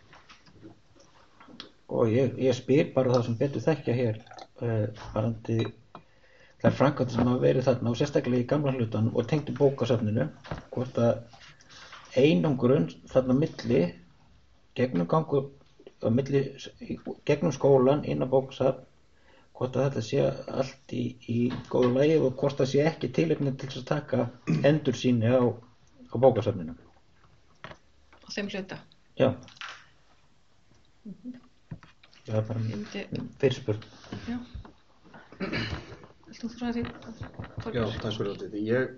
og ég, ég spyr bara það sem betur þekkja hér uh, varandi þær framkvæmdir sem hafa verið þarna og sérstaklega í gamla hlutan og tengdu bókasafninu hvort að einangrun þarna á milli gegnum gangu á milli gegnum skólan inn á bókasafn hvort að þetta sé allt í, í góðu lagi og hvort það sé ekki tilefni til þess að taka endursýni á, á bókasafninu á þeim hluta já það er bara myndi... fyrirspurn já Vilt þú þurfa því Já, takk fyrir þetta ég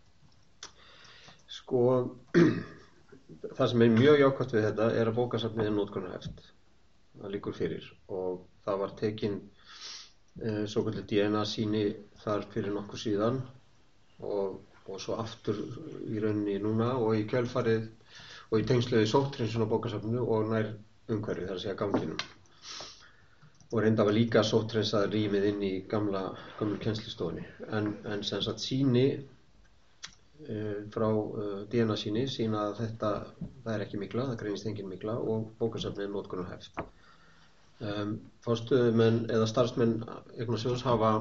sko það sem er mjög jákvætt við þetta er að bókasafnið er notkunarhæft það liggur fyrir og það var tekin e, svokölluð D N A sýni þar fyrir nokkuð síðan og, og svo aftur í rauninni núna og í kjölfarið og í tengsluði sótthreinsun á bókasafninu og nær umhverfið, það er að segja ganginum og reynda var líka sótthreinsaður rýmið inn í gamla gamlu kennslustofunni en, en sem sagt sýni frá D N A sýni sýna að þetta, það er ekki mygla, það greinist engin mygla og bókasafnið er notkunarhæft. Um, forstöðumenn eða starfsmenn Eignarsjóðs hafa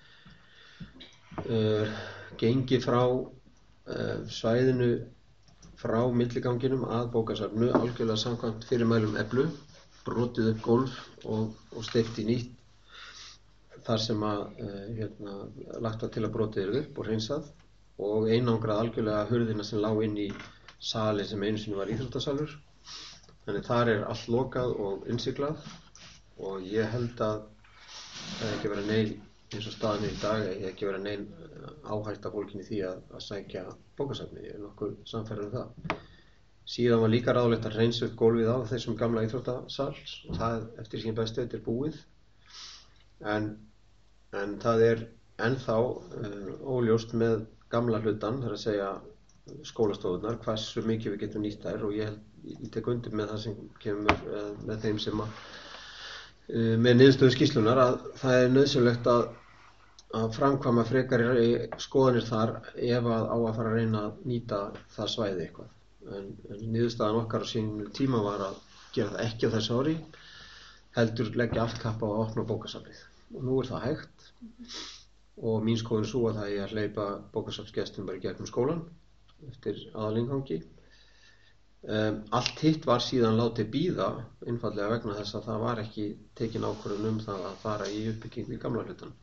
uh, gengið frá uh, svæðinu frá milliganginum að bókasafnu algjörlega samkvæmt fyrirmælum Eflu, brotið upp gólf og, og steypt í nýtt þar sem að uh, hérna, lagt var til að brotið er upp og hreinsað og einangrað algjörlega hurðina sem lá inn í sali sem einu sinni var íþróttasalur. Þannig þar er allt lokað og innsiglað og ég held að það er ekki verið nein, eins og staðan er í dag, það er ekki verið nein áhætta fólkinni því að, að sækja bókasafni, ég er nokkuð sannfærður um það. Síðan var líka ráðlegt að hreinsa upp gólfið á þessum gamla íþróttasals og það eftir sín bæði stöð er búið. En, en það er ennþá uh, óljóst með gamla hlutan, það er að segja skólastofunar, hversu mikið við getum nýtt þær og ég, ég tek undir með það sem kemur uh, með þeim sem að uh, með niðurstöðu skýrslunar að það er nauðsynlegt að, að framkvæma frekari skoðanir þar ef að á að fara að reyna að nýta það svæði eitthvað. En, en niðurstaðan okkar á sínum tíma var að gera það ekki á þessu ári, heldur leggja allt kapp á að opna bókasafnið. Og nú er það hægt. Og mín skoðun er svo að það er að hleypa bókasafnsgestum bara í gegnum skólan eftir aðalingangi. Um, allt hitt var síðan látið bíða einfallega vegna þess að það var ekki tekin ákvörðun um það að fara í uppbyggingu í gamla hlutan.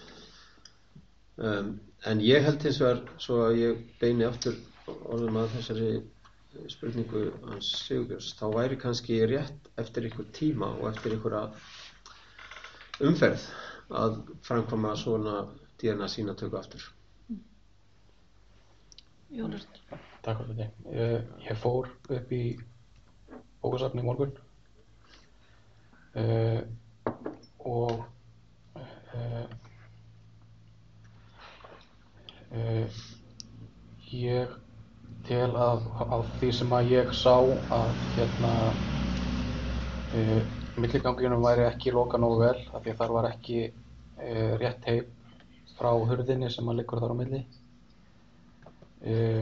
Um, en ég held hins vegar, svo að ég beini aftur orðum að þessari spurningu hans Sigurbjörns, þá væri kannski rétt eftir einhver tíma og eftir einhverja umferð að framkvæma svona D N A sýnatöku aftur. Jónas. Takk fyrir þetta. Ég, ég fór upp í bókasafni í morgun uh, og uh, uh, ég tel að á því sem að ég sá að hérna uh, milliganginum væri ekki lokað nógu vel af því að þar var ekki uh, rétt teip frá hurðinni sem að liggur þar á milli. Uh,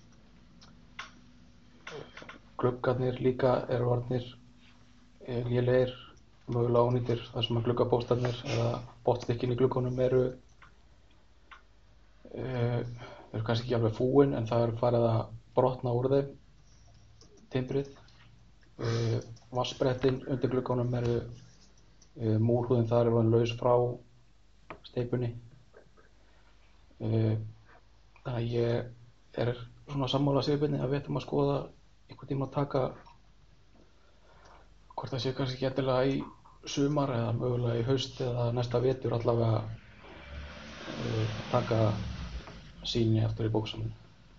gluggarnir líka eru orðnir uh, lélegir, mögulega ónýtir þar sem að gluggabóstarnir eða botnstykkin í gluggunum eru uh, eru kannski ekki alveg fúin en það er farið að brotna úr þeim timbrið. Uh, Vatnsbrettin undir glugganum eru uh, múrhúðin þar er hann laus frá steypunni. Uh, þannig að ég er svona sammála Sigurbirni að við ættum að skoða einhvern tíma að taka hvort það sé kannski ekki endilega í sumar eða mögulega í haust eða næsta vetur allavega uh, taka sýni aftur í bókasafninu.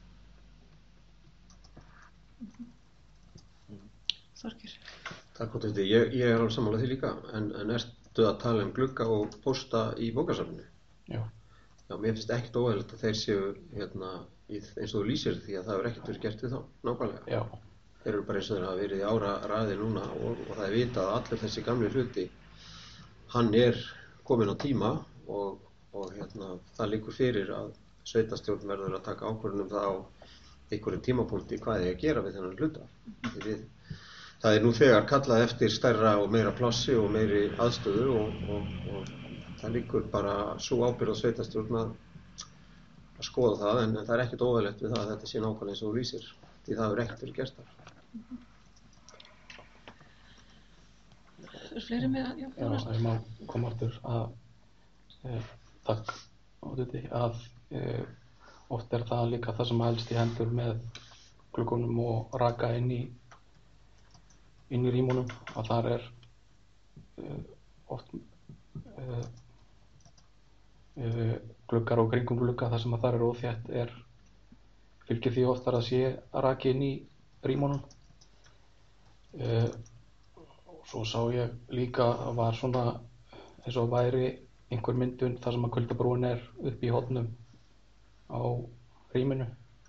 Þorgeir. Takk fyrir þetta. Ég, ég er alveg sammála því líka, en, en ertu að tala um glugga og pósta í bókasafninu? Já. Já, mér finnst ekkert óeðlilegt að þeir séu hérna, í, eins og þú lýsir því að það hefur ekkert verið gert við þá, nákvæmlega. Já. Þeir eru bara eins og þeir hafa verið í ára raði núna og, og það er vitað að allir þessi gamli hluti, hann er kominn á tíma og, og hérna, það liggur fyrir að sveitarstjórn verður að taka ákvörðun um það á einhverjum tímapunkti hvað er að gera við þennan hluta. Við, það er nú þegar kallað eftir stærra og meira plássi og meiri aðstöðu og, og, og það liggur bara svo ábyrgð á sveitarstjórn að, að skoða það, en, en það er ekkert óeðlilegt við það að þetta sé nákvæmlega eins og þú lýsir, því það hefur ekkert verið gert þar. Er fleiri með að, já, Já, ég má koma aftur að e, takk á þetta að e, oft er það líka það sem helst í hendur með gluggunum og raka inn í inn í rýmunum að þar er e, oft e, e, gluggar og kringum glugga þar sem að þar er óþétt er fylgir því oftar að sé að raki inn í rýmunum. E, Svo sá ég líka að var svona eins og væri einhver myndun þar sem að kuldabrúin er upp í hornum á rýminu.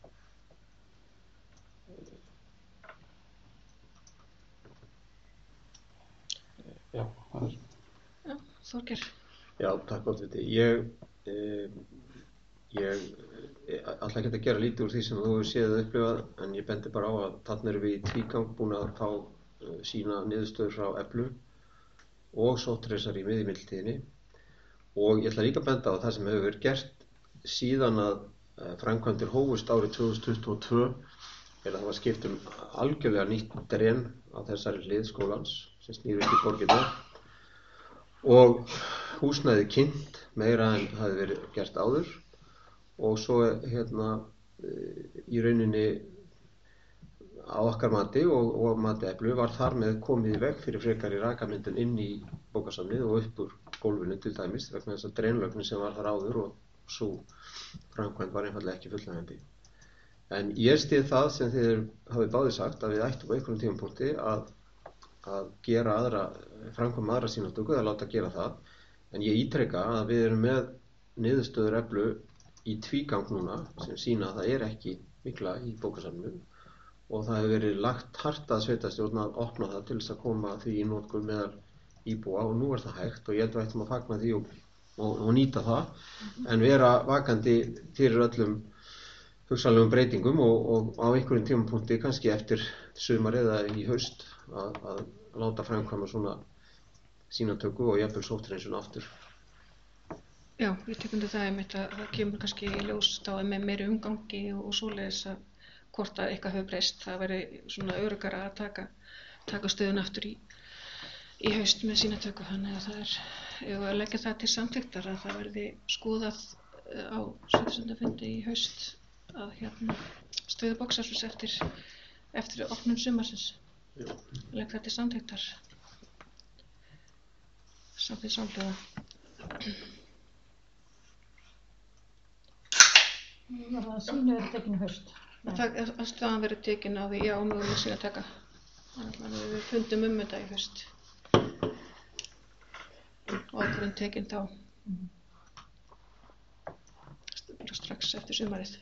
Já, það er. Já, Þorgeir. Já, takk gott við því. Ég, e, ég ætla ekki að gera lítið úr því sem þú hefur séð að upplifað, en ég bendi bara á að þarna erum við í tvígang búin að fá sína niðurstöður frá Eflu og sótthreinsunarrýmið í millitíðinni og ég ætla líka að benda á það sem hefur verið gert síðan að framkvæmdir hófust árið tvö þúsund tuttugu og tvö er að það var skipt um algjörlega nýtt dren á þessari hlið skólans sem snýr upp í borginni og húsnæði kynnt meira en hafi verið gert áður og svo hérna í rauninni á okkar mati og, og mati Eflu var þar með komið í veg fyrir frekari rakamyndun inn í bókasafnið og upp úr gólfinu til dæmis vegna þess að dreinlögnin sem var þar áður og svo framkvæmd var einfaldlega ekki fullnægjandi. En ég styð það sem þið hafið báðir sagt að við ættum á einhverjum tímapunkti að, að gera aðra, framkvæma aðra sýnatöku eða láta gera það. En ég ítreka að við erum með niðurstöður Eflu í tvígang núna sem sýna að það er ekki mikla í bókasafninu. Og það hefur verið lagt hart að sveitarstjórn að opna það til þess að koma því í notkun meðal íbúa og nú er það hægt og ég held að við ættum að fagna því og, og, og nýta það en vera vakandi fyrir öllum hugsanlegum breytingum og, og á einhverjum tímapunkti kannski eftir sumar eða í haust að, að láta framkvæma svona sýnatöku og jafnvel sótthreinsun aftur. Já, ég tek undir það einmitt að það kemur kannski í ljós þá með meiri umgangi og, og svoleiðis að hvort að eitthvað hefur breyst, það veri svona öruggara að taka, taka stöðun aftur í, í haust með sýnatöku, þannig að það er, ef að leggja það til samþykktar að það verði skoðað á sveitarstjórnarfundi í haust að hérna stöðu bókasafnsins eftir, eftir opnun sumarsins, leggja það til samþykktar, samþykkt samhljóða. Var það sýnið verið tekinu haust? Það að staðan verið tekin á því, já, mögulega sína að taka. Þannig að við fundum um þetta í haust. Og ákvörðun tekin þá. Bara strax eftir sumarið.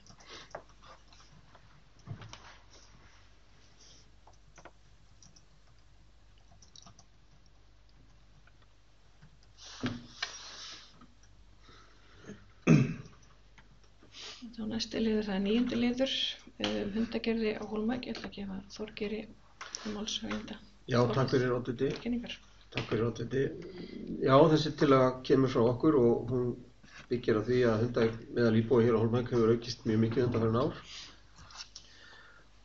Þá næsti liður, það er níundi liður, um, hundagerði á Hólmavík. Ég ætla að gefa Þorgeiri málshöfunda. Já, takk fyrir oddviti. Kynningar. Takk fyrir oddviti. Já, þessi tillaga kemur frá okkur og hún byggir á því að hundar meðal íbúa hér á Hólmavík hefur aukist mjög mikið undanfarin ár.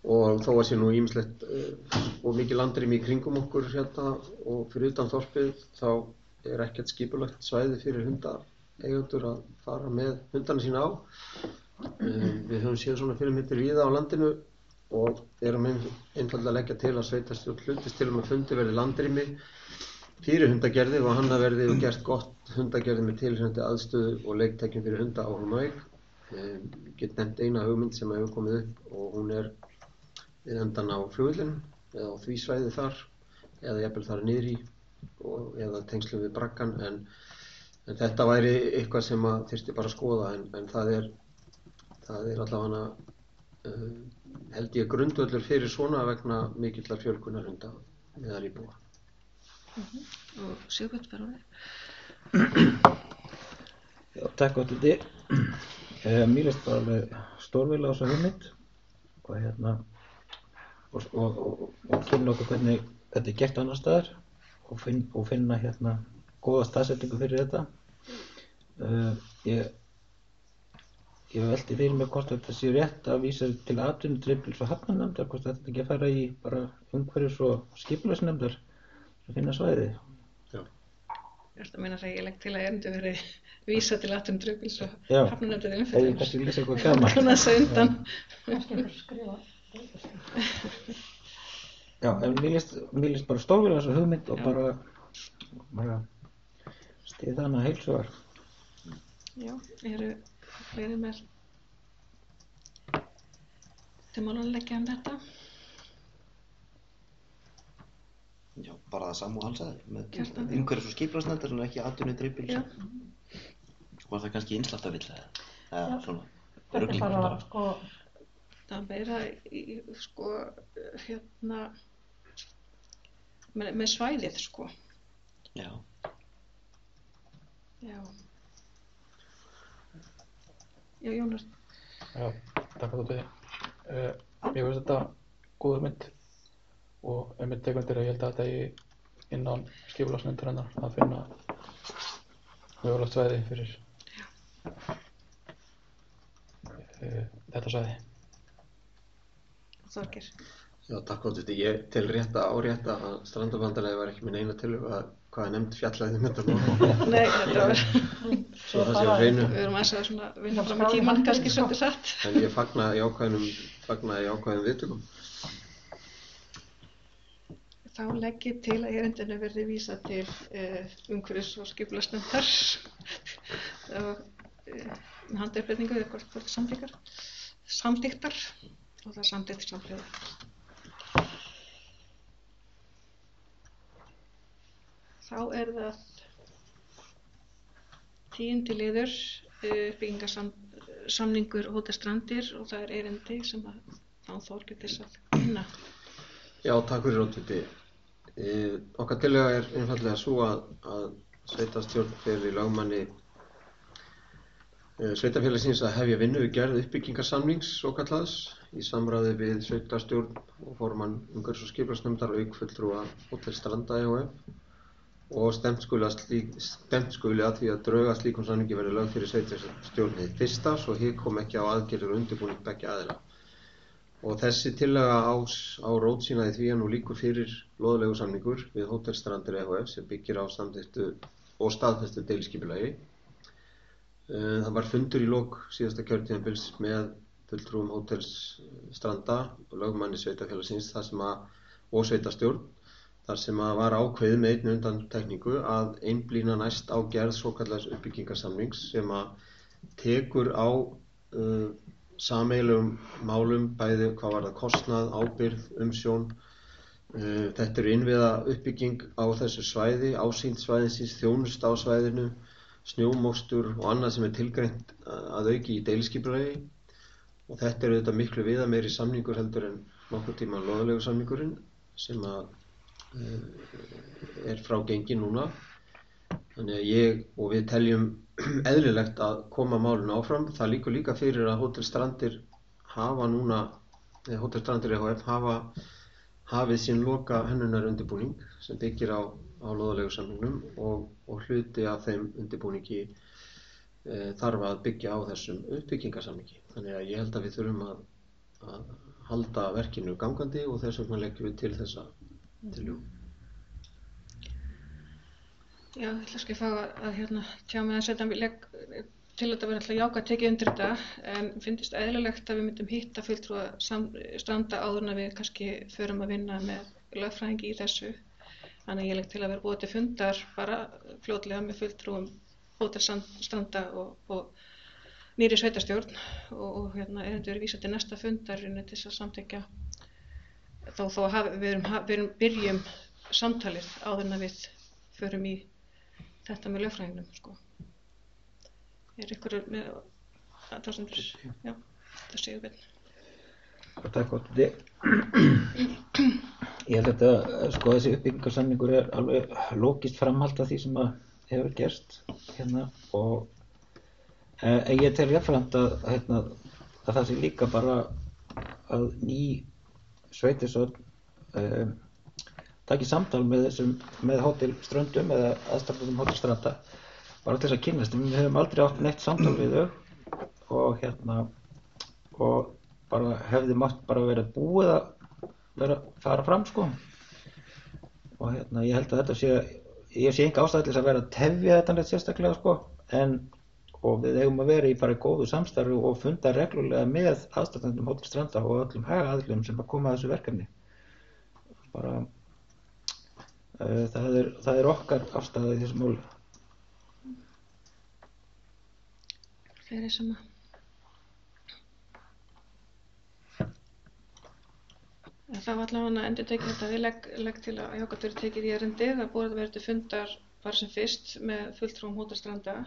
og þó að sé nú ýmislegt uh, og mikið landrými í kringum okkur hérna og fyrir utan þorpið þá er ekkert skipulagt svæði fyrir hundaeigendur að fara með hundana sína á. Um, við höfum séð svona fyrirmyndir víða á landinu og erum einfaldlega að leggja til að sveitarstjórn hlutist til um að fundi verði landrými fyrir hundagerði og hanna verði gert gott hundagerði með tilheyrandi aðstöðu og leiktækjum fyrir hunda á Hólmavík. Um, get nefnt eina hugmynd sem hefur komið upp og hún er við endan á flugvöllinn eða á því svæði þar eða jafnvel þar niðri og eða tengslum við braggann en, en þetta væri eitthvað sem að þyrfti bara að skoða en, en það er það er allavega uh, held ég grundvöllur fyrir svona vegna mikillar fjölgunar hunda meðal íbúa. Mm-hmm. Og Sigbjörn fer á þig. Já, takk fyrir þetta. Eh, mér leist bara alveg stórvel á þessa hugmynd og hérna og, og, og, og finna okkur hvernig þetta er gert annar staðar og, finn, og finna hérna góða staðsetningu fyrir þetta. Uh, ég ég velti fyrir mig hvort þetta sé rétt að vísa til atvinnudreifbýlis og hafnarnefndar, hvort þetta ekki að fara í bara umhverfis- og skipulagsnefndar að finna svæði. Já. Ég ætla að meina að ég legg til að erindu verið vísa til atvinnudreifbýlis og Já. hafnarnefndar Ef ég kannski lýsa eitthvað gaman. Svona þess að undan. Kannski einhver skrifa dreifbýlisstjórn. Já, en mér líst, mér líst bara stórlega þessa hugmynd og Já. bara, bara stið þannig að heilsugar. Já, eru fleiri með til málan leggja um þetta. Já, bara það sama og hann sagði, með Kjartan. umhverfis- og skipulagsnefndar en ekki atvinnudreifbýlis. Já. Var það kannski innsláttarvill eða eða svona Þetta er rugling bara, sko, Það er meira í, sko, hérna, með, með svæðið, sko. Já, Já. Já, Jónas. Já, takk fyrir þetta. Uh, ég veist þetta góður mynd og einmitt tek undir að ég held að þetta eigi innan skipulagsnefndarinnar að finna mögulegt svæði fyrir uh, þetta svæði. Þorgeir. Já, takk fyrir þetta. Ég tel rétt að árétta að Strandabandalagið var ekki minn eina tillögu að hvaða nefnd fjallaði um þetta mál. Nei, þetta var, Svo það sé á hreinu. við erum aðeins að svona vinna fram í tímann, kannski svolítið satt. En ég fagna í ákvæðinum, fagna í ákvæðinum viðtökum. Þá legg ég til að erindinu verði vísa til uh, umhverfis- og skipulagsnefndar og uh, með handauppbreytingu eða hvort hvort samþykkar, samþykktar og það er samþykkt samhliða. Þá er það tíundi liður, uppbyggingarsamningur Hótel Strandir og það er erindi sem að þá Þorgeir til þess að kynna. Já, takk fyrir ótviti. E, okkar tillaga er einfallega svo að, að sveitarstjórn fyrir lögmanni e, sveitarfélagsins að hefja vinnu við gerð uppbyggingarsamnings svokallaðs í samráði við sveitarstjórn og formann umhverfis- og skipulagsnefndar auk fulltrúa Hótel Stranda e H F og stefnt skuli að, slík, stefnt skuli að því að drög að slíkum samningi verði lögð fyrir sveitarstjórnið fyrsta svo hik kom ekki á aðgerðir og undirbúning beggja aðila. Og þessi tillaga á, á rót sína í því að nú líkur fyrir loðlegu samningur við Hótel Strandir e H F sem byggir á samþykktu og staðfestu deiliskipulagi. Það var fundur í lok síðasta kjörtímabils með fulltrúum Hótels Stranda og lögmanni sveitarfélagsins þar sem að, og sveitarstjórn þar sem að var ákveðið með einni undantekningu að einblína næst á gerð svokallaðs uppbyggingarsamnings sem að tekur á uh, sameiginlegum málum bæði hvað var það kostnað, ábyrgð, umsjón. Uh, þetta er innviða uppbygging á þessu svæði, ásýnd svæðisins, þjónusta á svæðinu, snjómókstur og annað sem er tilgreint að auki í deiliskipulagi og þetta er auðvitað miklu viðameiri samningur heldur en nokkur tíma loðalegu samningurinn sem að er frá gengi núna. Þannig að ég og við teljum eðlilegt að koma málinu áfram. Það líkur líka fyrir að Hótel Strandir hafa núna, eða Hótel Strandir e H F hafa hafið sín loka hönnunar undirbúning sem byggir á, á loðalegu samningnum og, og hluti af þeim undirbúningi e, þarf að byggja á þessum uppbyggingarsamningi. Þannig að ég held að við þurfum að, að halda verkinu gangandi og þess vegna leggjum við til þessa tillögu. Já, ég ætla að fá að, að hérna, tjá mig að setja legg, til að þetta verði alltaf jákvæð tekið undir þetta, en finnst eðlilegt að við myndum hitta fulltrúa stranda áður en að við kannski förum að vinna með lögfræðingi í þessu. Þannig að ég legg til að vera búið til fundar bara fljótlega með fulltrúum hótelstranda og, og nýri sveitarstjórn og, og hérna, erum við vísað til næsta fundarinu til þess að samþykkja þó, þó að við erum, við erum byrjum samtalið áður en að við förum í þetta með lögfræðingnum, sko. Er ykkur með aðdásendur? Já, það séu betur. Takk fyrir þetta. Ég held að þetta, sko, þessi uppbyggingarsamningur er alveg lógist framhald af því sem að hefur gerst hérna og eh, ég tel jafnframt að, hérna, að það sé líka bara að ný sveitarstjórn eh, taki samtal með þessum, með hótelströndum eða aðstæðum hótelstranda bara til þess að kynnast, við höfum aldrei átt neitt samtal við þau og hérna og bara hefði mátt bara verið búið að vera fara fram, sko og hérna ég held að þetta sé ég sé enga ástæðu til þess að vera að tefja þetta neitt sérstaklega, sko en og við eigum að vera í bara góðu samstarfi og funda reglulega með aðstæðendum hótelstranda og öllum hagaðilum sem að koma að þessu verkefni bara Það er, það er okkar afstæða í þessu máli. Fleiri sem að þá allavega endur tekið þetta við legg, legg til að jákvætt verið tekið í erindið að búið að vera til fundar bara sem fyrst með fulltrúum hótelstranda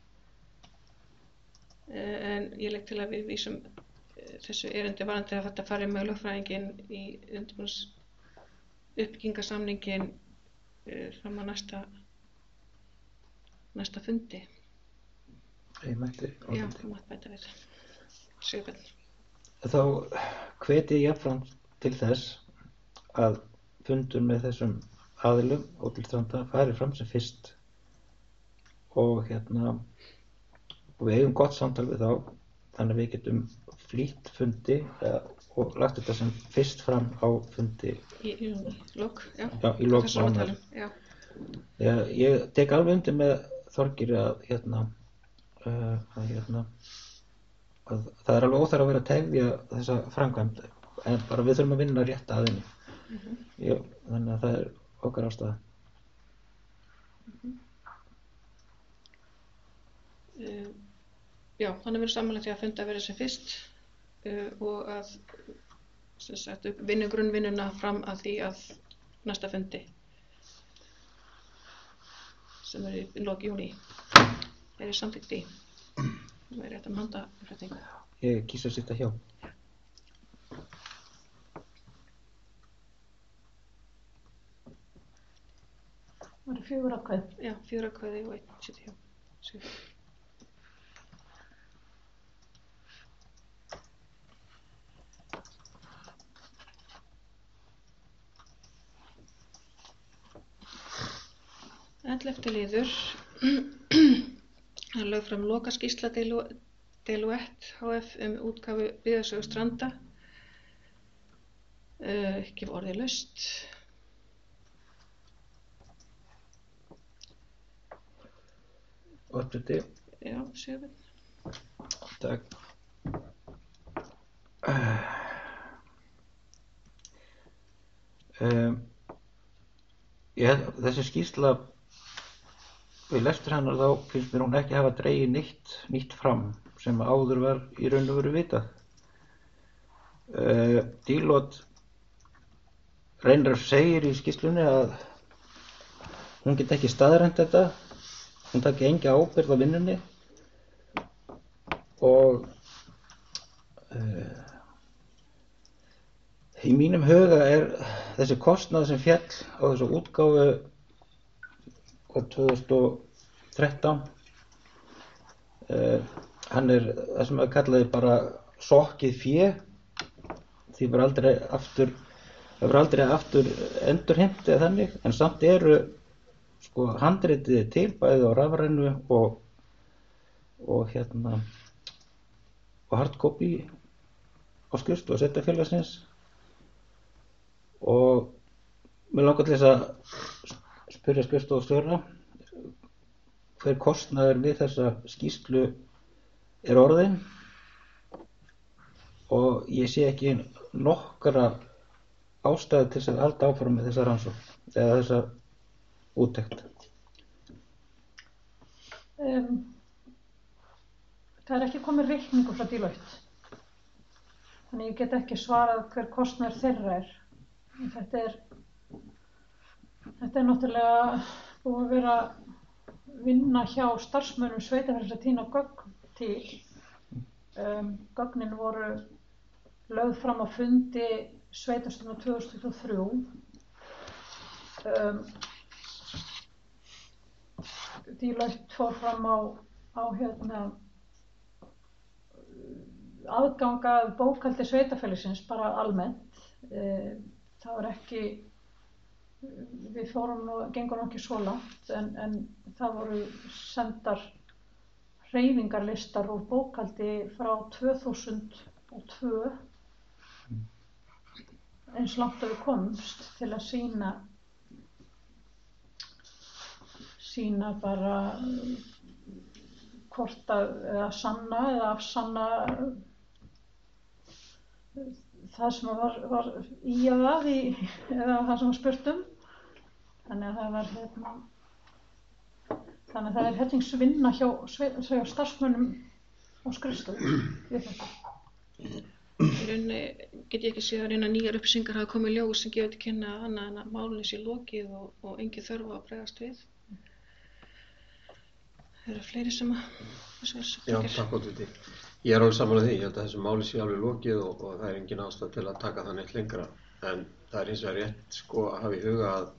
en ég legg til að við vísum þessu erindi varandi að þetta fari með lögfræðinginn í undirbúnings uppbyggingarsamninginn fram á næsta næsta fundi. Ég mætti Já, það mátt bæta við. Sigurbjörn. Þá hveti ég jafnframt til þess að fundur með þessum aðilum hótelstranda fari fram sem fyrst og hérna og við eigum gott samtal við þá þannig að við getum flýtt fundi eða og lagt þetta sem fyrst fram á fundi í, í lok, já, já í lok mánaðar. Já. Já, ég tek alveg undir með Þorgeiri að hérna uh, að hérna að það er alveg óþarfi að vera að tefja þessa framkvæmd en bara við þurfum að vinna rétt að henni mm-hmm. já, þannig að það er okkar ástæða mm-hmm. uh, Já, þannig verður samanlegt því að funda að vera sem fyrst Uh, og að sem sagt, vinna grunnvinnuna fram að því að næsta fundi sem er í lok júní er í samþykkt í og er rétt um handaflutning. Ég kýs að sitja hjá. Það eru fjögur atkvæði. Já, fjögur atkvæði og einn sitja hjá. Sjöfum. ellefti liður að lög fram lokaskýrsla Deloitte H F um útgáfu byggðasögu stranda uh, ekki orðið laust Oddviti Já, Sjöfinn Takk um, ég, Þessi skýrsla við lestur hennar þá finnst mér hún ekki hafa dregið nýtt, nýtt fram sem áður var í raun og veru vitað. Uh, Deloitte reynir að segir í skýrslunni að hún get ekki staðrænt þetta, hún taki enga ábyrgð á vinnunni og uh, í mínum huga er þessi kostnað sem féll á þessu útgáfu tvö þúsund og þrettán uh, hann er það sem að kallaði bara sokkið fé því var aldrei aftur það var aldrei aftur endurheimt eða þannig en samt eru sko handritið til bæði á rafrænu og og hérna og hardcopy á skrifstofu sveitarfélagsins og mig langar til þess að spyrja skrifstofustjóra hver kostnaður við þessa skýrslu er orðinn og ég sé ekki nokkra ástæðu til þess að halda áfram með þessa rannsókn eða þessa úttekt. Um, það er ekki komið reikningur frá Deloitte. Þannig ég get ekki svarað hver kostnaður þeirra er. Þetta er, þetta er náttúrulega búið að vera vinna hjá starfsmönnum sveitarfélagsins að tína gögn til. Um, gögnin voru lögð fram á fundi sveitarstjórnar tvö þúsund tuttugu og þrjú. Um, Deloitte fór fram á, á hérna, aðgang að bókhaldi sveitarfélagsins bara almennt. Um, það var ekki, við fórum nú, gengum nú ekki svo langt, en, en það voru sendar hreyfingarlistar úr bókhaldi frá tvö þúsund og tvö eins langt að við komumst til að sýna sýna bara hvort að eða sanna eða afsanna það sem var, var í að það í, eða það sem var spurt um. Þannig að það var hérna, þannig að það er hellingsvinna hjá, hjá starfsmönnum og skrifstofu við þetta. Í rauninni get ég ekki séð að reyna nýjar upplýsingar hafa komið í ljós sem gefur til kynna annað en að málinu sé lokið og, og engin þörf á að bregðast við. Það eru fleiri sem að Já, takk fyrir því. Ég er alveg sammála því, ég held að þessu máli sé alveg lokið og, og það er engin ástæða til að taka það neitt lengra. En það er hins vegar rétt sko að hafa í huga að,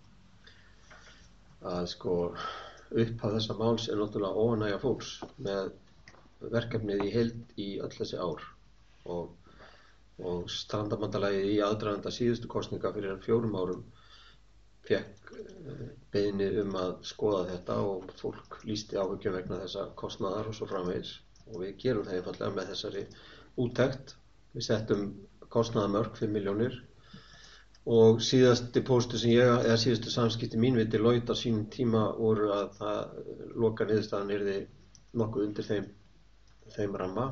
að sko upphaf þessa máls er náttúrulega óánægja fólks með verkefnið í heild í öll þessi ár. Og, og Strandabandalagið í aðdraganda síðustu kosninga fyrir fjórum árum fekk beiðni um að skoða þetta og fólk lýsti áhyggjum vegna þessa kostnaðar og svo framvegis og við gerum það einfaldlega með þessari úttekt. Við settum kostnaðarmörk fimm milljónir og síðasti póstu sem ég, eða síðustu samskipti mín við Deloitte á sínum tíma voru að það loka niðurstaðan yrði nokkuð undir þeim, þeim ramma.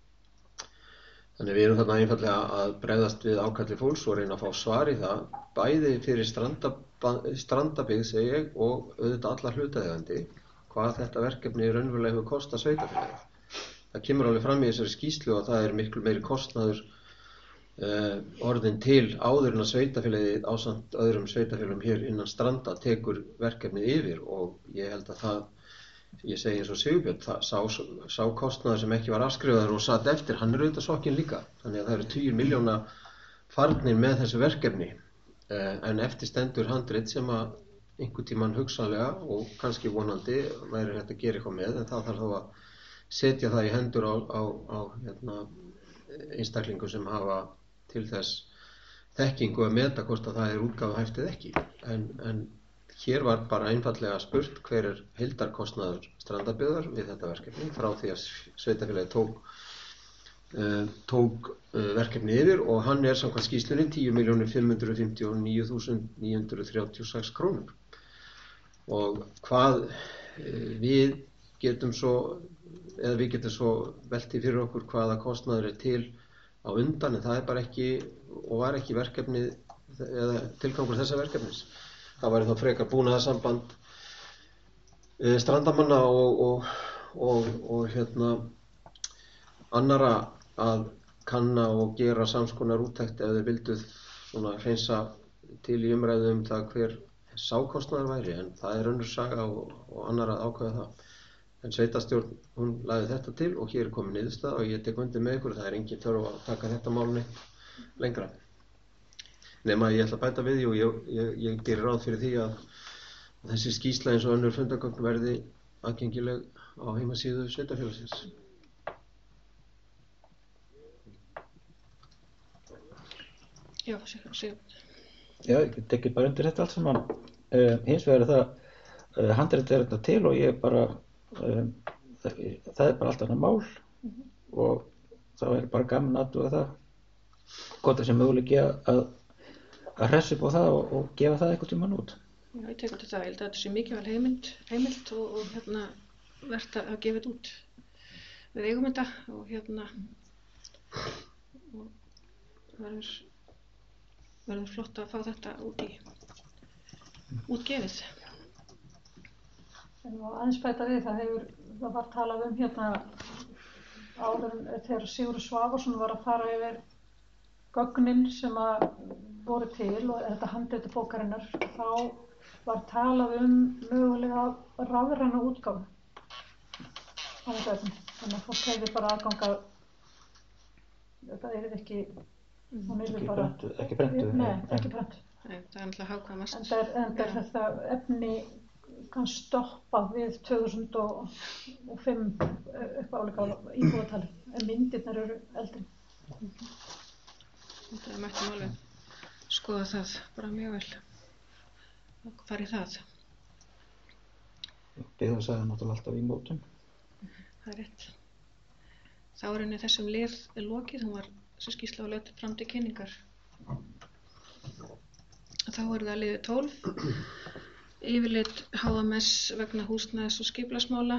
Þannig við erum þarna einfaldlega að bregðast við ákalli fólks og reyna að fá svar í það, bæði fyrir strandabyggð, segi ég, og auðvitað alla hlutaðeigandi, hvað þetta verkefni raunverulega hefur kostað sveitarfélagið. Það kemur alveg fram í þessari skýrslu að það er miklu meiri kostnaður uh, orðin til áður en að sveitarfélagið ásamt öðrum sveitarfélagum hér innan Stranda tekur verkefnið yfir og ég held að það Ég segi eins og Sigurbjörn, það, sá, sá kostnaður sem ekki var afskrifaður og satt eftir, hann er auðvitað sokkinn líka. Þannig að það eru tugir milljóna farnir með þessu verkefni. Eh, en eftir stendur handrit sem að einhvern tímann hugsanlega og kannski vonandi væri hægt að gera eitthvað með, en það þarf þá að setja það í hendur á, á, á hérna, einstaklingu sem hafa til þess þekkingu að meta hvort að það er útgáfu hæft eða ekki. En, en Hér var bara einfallega spurt hver er heildarkostnaður strandabyggðar við þetta verkefni frá því að sveitarfélagið tók, uh, tók uh, verkefni yfir og hann er samkvæmt skýrslunni tíu milljónir fimm hundruð fimmtíu og níu þúsund níu hundruð þrjátíu og sex krónur. Og hvað uh, við getum svo, eða við getum svo velti fyrir okkur hvaða kostnaður er til á undan en það er bara ekki og var ekki verkefni eða tilgangur þessa verkefnis. Það væri þá frekar búnaðarsamband e, strandamanna og, og, og, og hérna, annara að kanna og gera samskonar úttekt ef þeir vildu svona hreinsa til í umræðu um það hver sákostnaður væri, en það er önnur saga og, og annara að ákveða það. En sveitarstjórn, hún lagði þetta til og hér er komin niðurstaða og ég tek undir með ykkur, það er engin þörf að taka þetta mál neitt lengra. Nema ég ætla að bæta við því og ég, ég, ég gerir ráð fyrir því að þessi skýrsla eins og önnur fundagögn verði aðgengileg á heimasíðu sveitarfélagsins. Já, sér, sér. Já, ég tekið bara undir þetta allt saman. Uh, hins vegar er það, uh, handrit er þetta til og ég bara, uh, það, það er bara allt annað mál mm-hmm. og það er bara gaman að aðtúa það hvort það sé möguleiki að, að að hressa upp á það og, og gefa það eitthvað tímann út. Já, ég tek undir það. Ég held að þetta sé mikilvæg heimild, heimild og, og hérna verðt að gefa þetta út. Við eigum þetta og hérna og verður, verður flott að fá þetta út í útgefið. En og aðeins bæta við, það hefur, það var talað um hérna áður en þegar Sigurður Svavarsson var að fara yfir gögnin sem að voru til og þetta handriti bókarinnar, þá var talað um mögulega rafræna útgáfu á þessu efni. Þannig að fólk hefði bara aðgang að, það er ekki, hún er Ekki bara... prentuð, ekki prentuð. Nei, ekki prentuð. Nei, það er náttúrulega hagkvæmast. En það er, en það er þetta efni kann stoppa við tvö þúsund og fimm upp áleika íbúatali, en myndirnar eru eldri. Það mættum alveg skoða það bara mjög vel og fara í það. Byggðarsagan náttúrulega alltaf í mótum. Það er rétt. Þá er henni þessum lið lokið, hún var þessi skýrsla var lögð fram til kynningar. Þá er það liðið tólf, yfirlit H M S vegna húsnæðis og skipulagsmála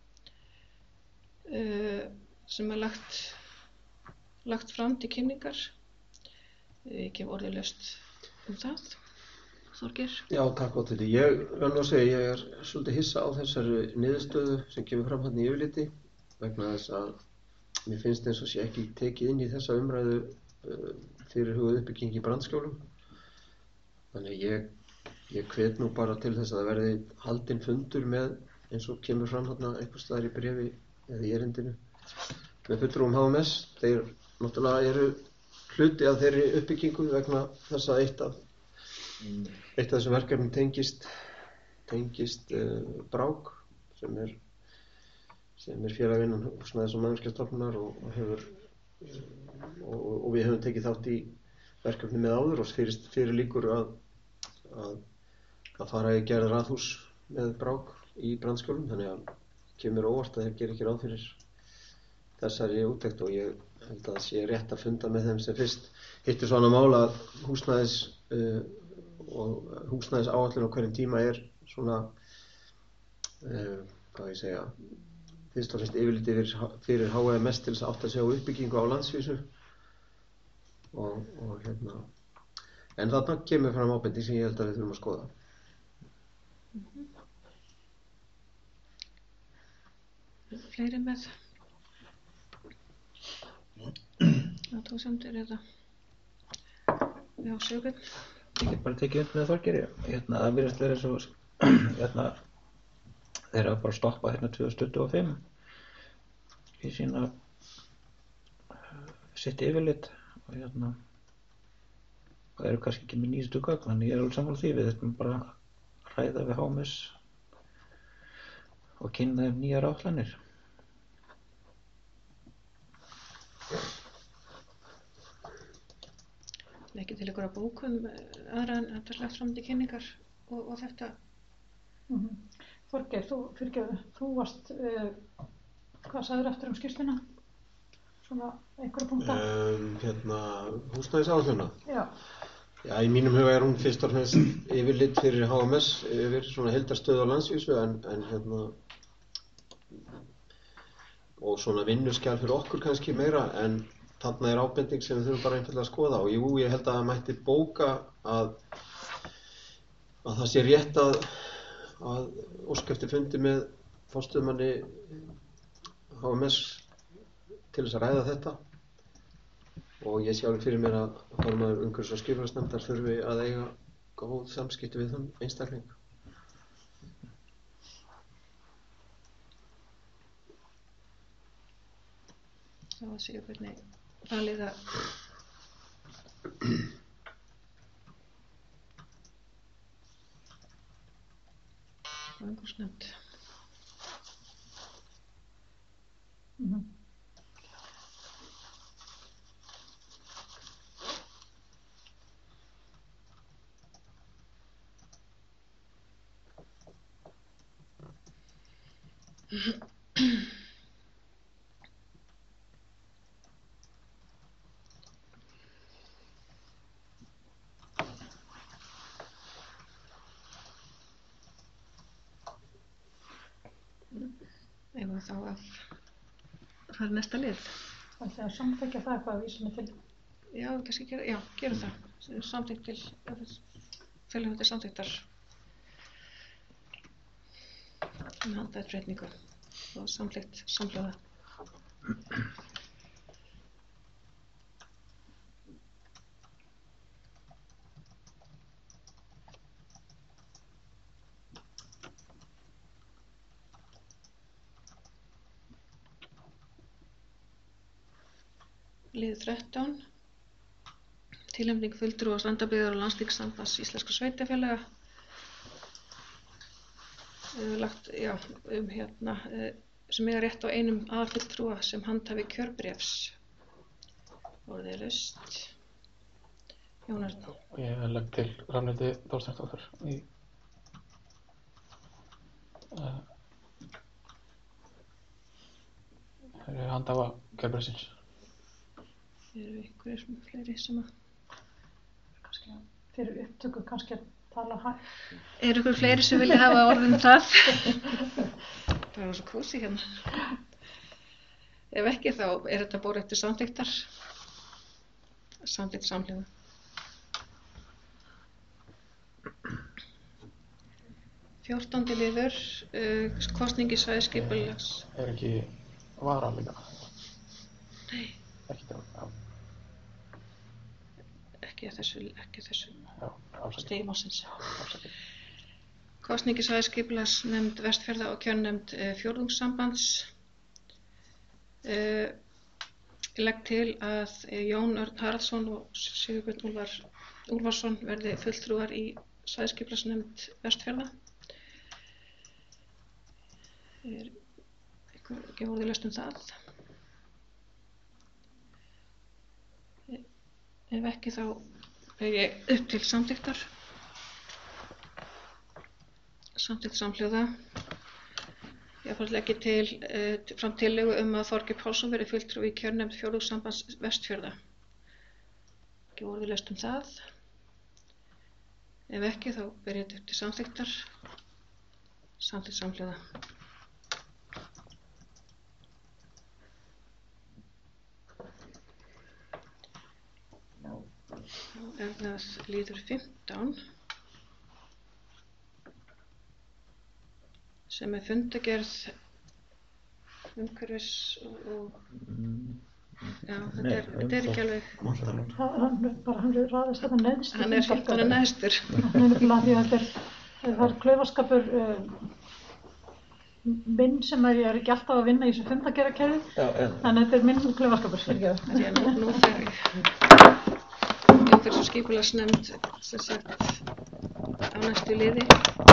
uh, sem er lagt, lagt fram til kynningar. Ég gef orðið um það. Þorgeir? Já, takk á þetta. Ég verður að segja, ég er svolítið hissa á þessari niðurstöðu sem kemur fram hérna í yfirliti vegna þess að mér finnst eins og sé ekki tekið inn í þessa umræðu uh, fyrirhuguð uppbygging í brandskjólum. Þannig ég, ég hvet nú bara til þess að það verði haldinn fundur með, eins og kemur fram hérna einhvers staðar í bréfi eða í erindinu, með fulltrúum H M S. Þeir náttúrulega eru hluti af þeirri uppbyggingu vegna þess að eitt af, eitt af þessum verkefnum tengist, tengist uh, Brák, sem er, sem er félag innan húsnæðis- og mannvirkjastofnunar og, og, hefur, uh, og, og við höfum tekið þátt í verkefni með áður og fyrir, fyrir líkur að, að, að fara í gerð raðhús með Brák í brandskjólum, þannig að kemur óvart að þeir gera ekki ráð fyrir þessari úttekt og ég held að það sé rétt að funda með þeim sem fyrst. Hittir svona mál að húsnæðis uh, og húsnæðis áætlun á hverjum tíma er svona uh, hvað ég segja fyrst og fremst yfirlit yfir, fyrir H M S til þess að átta sig á uppbyggingu á landsvísu og, og hérna en þarna kemur fram ábending sem ég held að við þurfum að skoða. Mm-hmm. Fleiri með athugasemdir eða já, Sigurbjörn? Ég get bara tekið upp með Þorgeiri. Hérna, það virðist vera svo hérna, þeir hafa bara stoppað hérna tvö þúsund tuttugu og fimm í sína sitt yfirlit og hérna það eru kannski ekki með nýjustu gögn, en ég er alveg sammála því við þurfum bara að ræða við H M S og kynna þeim nýjar áætlanir. Ekki til ykkur að bókum aðra en þetta er lagt fram til kynningar og, og þetta. Mm-hmm. Þorgeir, þú, fyrirgefðu, þú varst, uh, hvað sagður eftir um skýrsluna? Svona einhverja punkta? Um, hérna, húsnæðisáætlunina. Já. Já, í mínum huga er hún fyrst og fremst yfirlit fyrir H M S, yfir svona heildarstöðu á landsvísu en, en hérna og svona vinnuskjal fyrir okkur kannski meira en þarna er ábending sem við þurfum bara einfaldlega að skoða og jú, ég held að það mætti bóka að, að það sé rétt að, að óska eftir fundi með forstöðumanni H M S til þess að ræða þetta og ég sé alveg fyrir mér að formaður umhverfis- og skipulagsnefndar þurfi að eiga góð samskipti við þann einstakling. Þá að Sigurbjörni falið að umhverfisnefnd. Mm-hmm. við þá að fara í næsta lið. Það er samþykja það hvað vísum til. Já, kannski gera, já, gera það. Samþykkt til, fylgjum þetta samþyktar um handæðbreytingu og samþykkt samhljóða. Lið þrettán, tilnefning fulltrúa Strandabyggðar og Landsþings Íslenskra sveitarfélaga. Lagt, já, um hérna, sem eiga rétt á einum aðalfulltrúa sem handhafi kjörbréfs. Orðið er laust. Jón Örn. Ég legg til Rannhildi Þorsteinsdóttur í uh, handhafa kjörbréfsins. Eru ykkur fleiri sem að... Kannski fyrir upptöku kannski að tala hægt. Eru ykkur fleiri sem vilja hafa orðin það? Það var svo kósí hérna. Ef ekki þá er þetta borið eftir samþykktar. Samþykkt samhljóða. Fjórtándi liður, uh, kosningi svæðisskipulags. Er ekki vara líka? Nei. Ekki það, já. Ekki þessu, ekki þessu Já, afsakið. stigi málsins. Afsakið. Kosningi svæðisskipulagsnefnd Vestfjarða og kjörnefnd uh, fjórðungssambands. Uh, ég legg til að uh, Jón Örn Haraldsson og Sigurbjörn Úlfar Úlfarsson verði fulltrúar í svæðisskipulagsnefnd Vestfjarða. Er ykkur ekki orðið laust um það? Ef ekki þá er ég upp til samþykktar. Samþykkt samhljóða. Ég fór ekki til uh, fram tillögu um að Þorgeir Pálsson verði fulltrúi í kjörnefnd fjórðungssambands Vestfjarða. Ekki orðið laust um það. Ef ekki þá ber ég upp til samþykktar. Samþykkt samhljóða. Þá er það liður fimmtán sem er fundagerð umhverfis og, og já, þetta er, þetta er ekki alveg, Það- Hann er bara, hann er raðast þetta neðst. hann er fimmtán er neðstur. Hann er nefnilega því að þetta er, það er klaufaskapur uh, minn sem er, ég er ekki alltaf að vinna í þessu fundagerðarkerfi, Já, já. þannig að þetta er minn klaufaskapur, fyrirgefðu. Því að nú, nú fer umhverfis og skipulagsnefnd sem sagt á næstu liði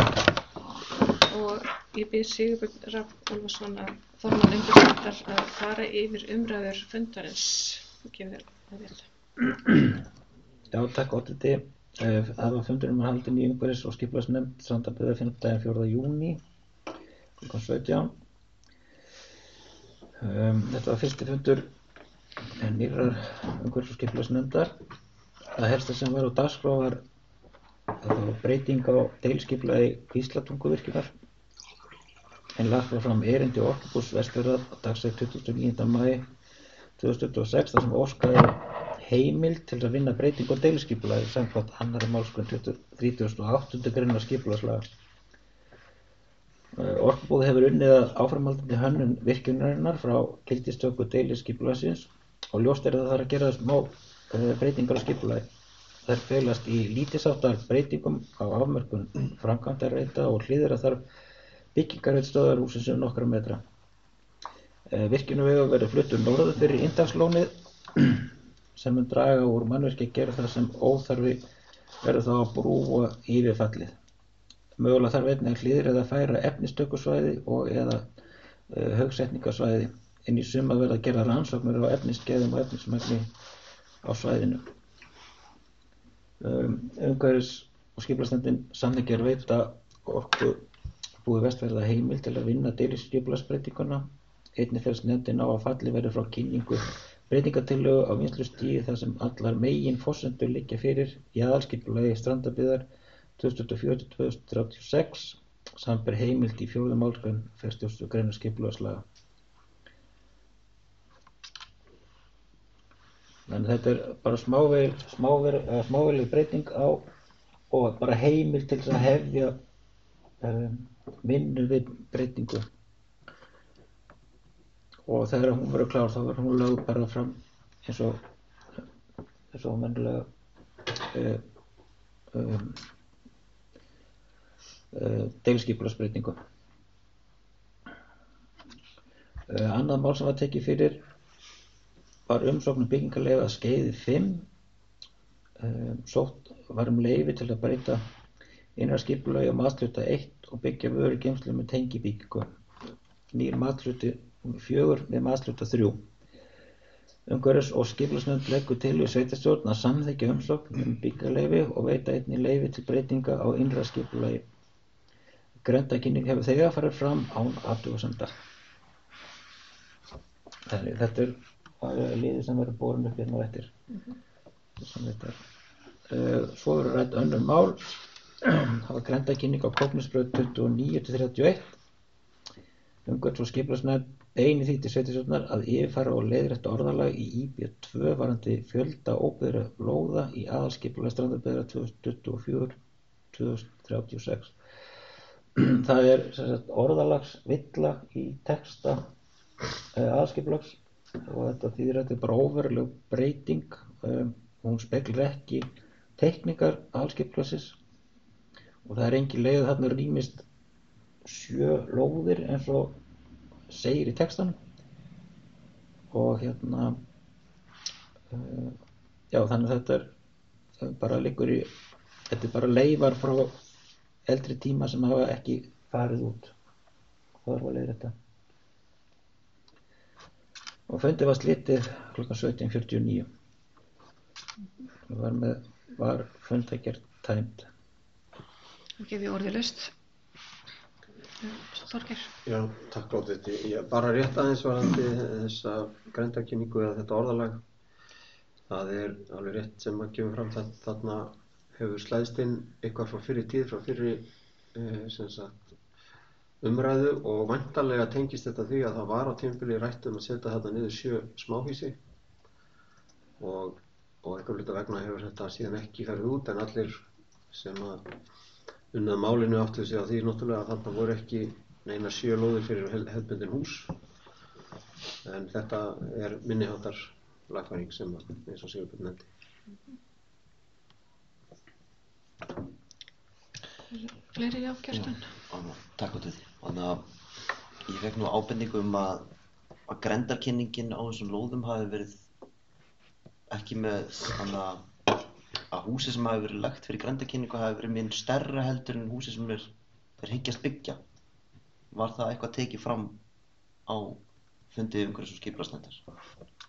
og ég bið Sigurbjörn Rafn Úlfarsson að formann umhverfisnefndar að fara yfir umræður fundarins og gefa þér það vel. Já, takk oddviti. Eh, Það var fundurinn var haldinn í umhverfis- og skipulagsnefnd Strandabyggðar fimmtudaginn fjórða júní klukkan sautján. Um, þetta var fyrsti fundur nýrrar umhverfis- og skipulagsnefndar. Það helsta sem var á dagskrá var það var breyting á deiliskipulagi Kvíslatunguvirkjunar. En lagt var fram erindi Orkubús Vestfjarða á dagsett tuttugasta og níunda maí tvö þúsund tuttugu og sex þar sem óskaði heimild til að vinna breytingu á deiliskipulagi samkvæmt annarri málsgrein þrítugasta og áttundu greinar skipulagslaga. Orkubúið hefur unnið að áframhaldandi hönnun virkjunarinnar frá gildistöku deiliskipulagsins og ljóst er að það þarf að gera smá uh, breytingar á skipulagi. Þær felast í lítilsháttar breytingum á afmörkun framkvæmdarreita og hliðra þarf byggingarreit stöðvarhússins um nokkra metra. Uh, Virkjunarvegur verður fluttur norður fyrir inntakslónið sem mun draga úr mannvirki að gera það sem óþarfi verður þá að brúa yfir fallið. Mögulega þarf einnig að hliðra eða færa efnistökusvæði og eða uh, haugsetningasvæði en í suma verða að gera rannsóknir á efnisgæðum og efnismagni á svæðinu. Um, umhverfis- og skipulagsnefndin samþykkir veita Orkubúi Vestfjarða heimild til að vinna deiliskipulagsbreytinguna. Einnig felst nefndin á að falli verður frá kynningu breytingatillögu á vinnslustigi þar sem allar megin forsendur liggja fyrir í aðalskipulagi Strandabyggðar tvö þúsund tuttugu og fjögur til tvö þúsund þrjátíu og sex samanber heimild í fjórðu málsgrein fertugustu greinar skipulagslaga. en þetta er bara smável, smável, smáveleg breyting á og bara heimil til þess að hefja um, vinnu við breytingu. Og þegar hún verður klár þá verður hún lögð bara fram eins og eins og venjulega uh, um, uh, deiliskipulagsbreytingu. Uh, annað mál sem var tekið fyrir var umsókn um byggingarleyfi að skeiði fimm. Um, sótt var um leyfi til að breyta innra skipulagi á mathluta eitt og byggja vörugeymslu með tengibyggingu. Nýr mathluti fjögur með mathluta þrjú. Umhverfis- og skipulagsnefnd leggur til við sveitarstjórn að samþykkja umsókn um byggingarleyfi og veita einnig leyfi til breytinga á innra skipulagi. Grenndarkynning hefur þegar farið fram án athugasemda. Þannig þetta er liðið sem verður borin upp hérna á eftir. Mm-hmm. uh, Svo verður rædd önnur mál. Það var grenndarkynning á Kópnisbraut tuttugu og níu til þrjátíu og eitt. Umhverfis- og skipulagsnefnd beinir því til sveitarstjórnar að yfirfara og leiðrétta orðalag í í b tvö varðandi fjölda óbyggðra lóða í aðalskipulagi Strandarbyggðar tvö þúsund tuttugu og fjögur til tvö þúsund þrjátíu og sex. Það er sem sagt, orðalagsvilla í texta uh, aðalskipulags og þetta þýðir að þetta er bara óveruleg breyting. Um, hún speglar ekki teikningar aðalskipulagsins og það er engin leið þarna rýmist sjö lóðir eins og segir í textanum og hérna uh, já þannig að þetta er, það bara liggur í þetta er bara leifar frá eldri tíma sem hafa ekki farið út það var að leiða þetta og fundið var slitið klukkan sautján fjörutíu og níu. Það var með var fundagerð tæmd. Það gef ég orðið laust. Þorgeir. Já, takk á þetta. Ég bara rétt aðeins varðandi þessa grenndarkynningu eða þetta orðalag. Það er alveg rétt sem að kemur fram þetta þarna hefur slæðst inn eitthvað frá fyrri tíð, frá fyrri eh, sem sagt umræðu og væntanlega tengist þetta því að það var á tímabili rætt um að setja þetta niður sjö smáhýsi og, og einhver hluta vegna hefur þetta síðan ekki farið út en allir sem að unnað málinu áttu sig á því náttúrulega að þarna voru ekki neina sjö lóðir fyrir hef, hefðbundin hús en þetta er minniháttar lagfæring sem að, eins og Sigurbjörn nefndi. Fleiri já, Kjartan? Takk út við því. Þannig að ég fekk nú ábendingu um að, að grenndarkynningin á þessum lóðum hafi verið ekki með þannig að, að húsið sem hafi verið lagt fyrir grenndarkynningu hafi verið minn stærra heldur en húsið sem er, er hyggjast byggja. Var það eitthvað tekið fram á fundi umhverfis- og skipulagsnefndar?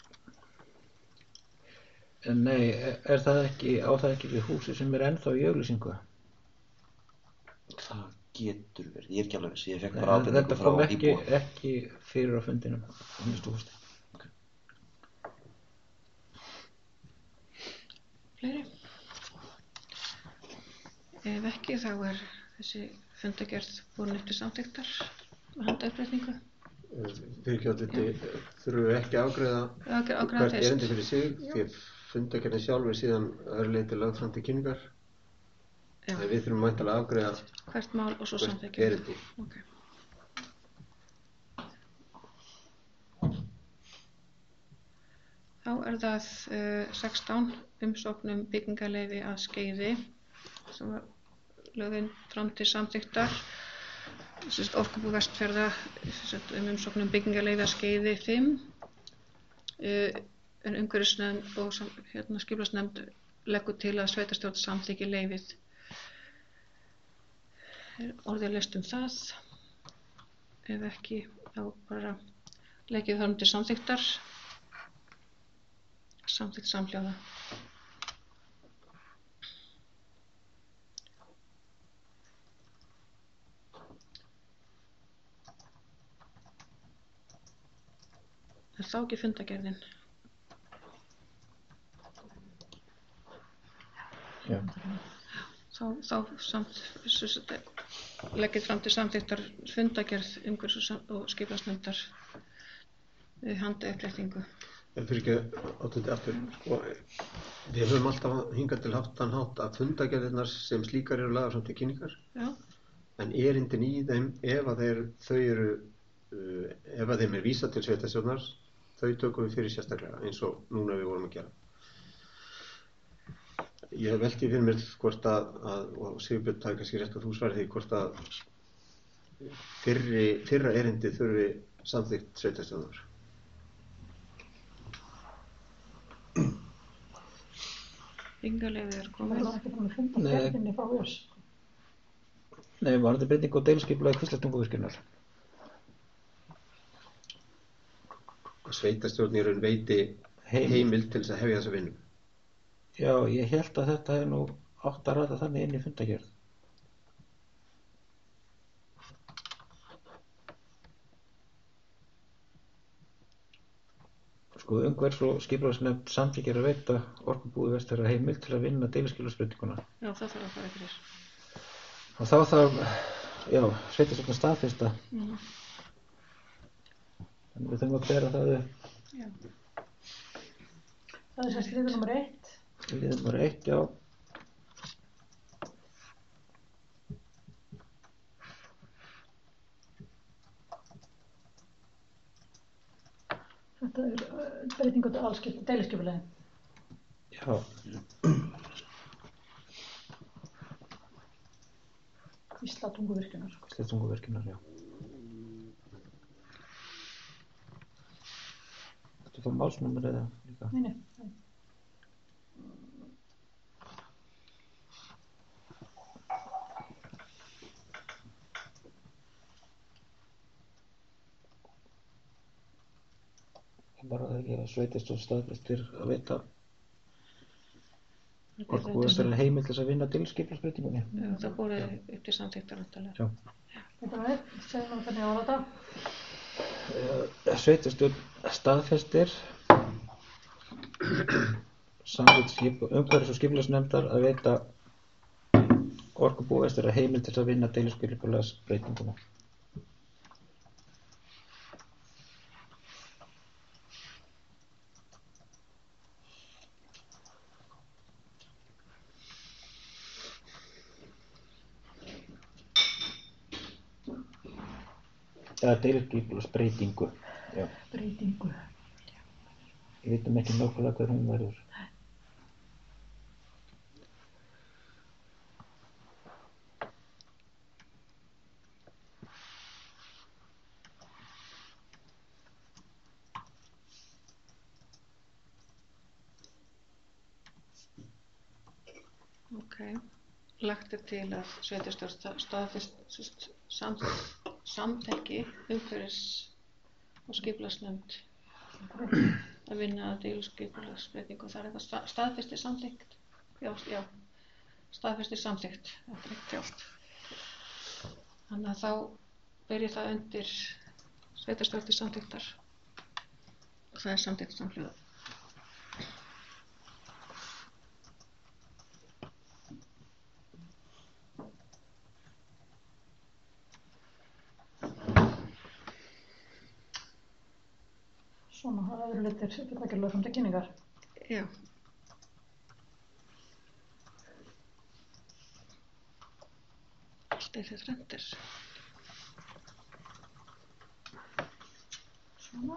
Nei, er það ekki, á það ekki við húsið sem er ennþá í auglýsingu? Það getur verið, ég er ekki alveg viss, ég fekk bara ábendingu frá íbúa. Þetta kom ekki, íbúa. ekki fyrir á fundinum, minnstu hústi. Okay. Fleiri? Ef ekki þá er þessi fundagerð borin upp til samþykktar og handauppréttingu. Fyrirkjóðliti þurfum við ekki að afgreiða hvert erindi fyrir sig því að fundagerðin sjálf er síðan örleiti lögð fram til kynningar. Já. En við þurfum væntanlega að afgreiða hvert mál og svo hvert samþykkja. erindi. Okay. Þá er það uh, sextán umsókn um byggingarleyfi að Skeiði sem var lögðin fram til samþykktar. Orkubú Vestfjarða um umsókn um byggingarleyfi að Skeiði fimm. Uh, en umhverfisnefnd og hérna, skipulagsnefnd leggur til að sveitarstjórn samþykki leyfið. Er orðið laust um það? Ef ekki, þá bara leggjum við það til samþykktar. Samþykkt samhljóða. Er þá ekki fundagerðin? Já. Þá, þá samt, leggið fram til samþykktar fundagerð umhverfis- og skipulagsnefndar við handauppréttingu. En fyrir ekki átöndi aftur, sko, við höfum alltaf hingað til haft þann hátt að fundagerðirnar sem slíkar eru lagðar samt til kynningar, Já, en erindin í þeim, ef að þeir, þau eru, uh, ef að þeim er vísað til sveitarstjórnar, þau tökum við fyrir sérstaklega, eins og núna við vorum að gera. Ég velti fyrir mér hvort að, að og Sigurbjörn, það er kannski rétt að þú svarir því, hvort að fyrri, fyrra erindi þurfi samþykkt sveitarstjórnar. byggingarleyfið er Það komið. var ekki búin að funda Nei. gerðinni frá ÖS. Nei, varandi breyting á deiliskipulagi Kvíslatunguvirkjunar. Sveitarstjórn í raun veiti Heimild. heimild til þess að hefja þessa vinnu. Já, ég held að þetta hefði nú átt að ræða þannig inn í fundagerð. Sko, umhverfis- og skipulagsnefnd samþykkir að veita Orkubúi Vestfjarða heimild til að vinna deiliskipulagsbreytinguna. Já, það þarf að fara fyrir. Og þá þarf, já, sveitarstjórn að staðfesta. Mm. Þannig við þurfum að bera það upp. Já. Það er sérst liður nummer eitt. Liður nummer eitt, já. Þetta er uh, breyting á allskipti deiliskipulagi. Já, Kvíslatunguvirkjunar. Kvíslatunguvirkjunar, já. Þetta fór málsnúmer eða líka? Nei, nei, nei. Bara það ekki að sveitarstjórn staðfestir að veita Þetta er Orkubúi Vestfjarða heimild til þess að vinna deiliskipulagsbreytingunni. Já, það borið upp til samþykktar vantarlega. Já. Þetta var eitt, segjum við hvernig ára þetta. Eh, Sveitarstjórn staðfestir samkvæmt skip- umhverfis- og skipulagsnefndar að veita Orkubúi Vestfjarða heimild til þess að vinna deiliskipulagsbreytinguna. Eða deiliskipulagsbreytingu. Já. Breytingu. Við vitum ekki nákvæmlega hver hún verður. Ok. Lagt er til að sveitarstjórn staðfest samþekki umhverfis- og skipulagsnefnd að vinna að deiliskipulagsbreytingu. Það er eitthvað sta- staðfestir samþykkt. Já, já. Staðfestir samþykkt. Þetta er ekki allt. Þannig að þá ber ég það undir sveitarstjórn til samþykktar. Og það er samþykkt samhljóða. Svona, það öðru litir sveitarfélög fram til kynningar. Já. Allt er þetta rendir. Svona.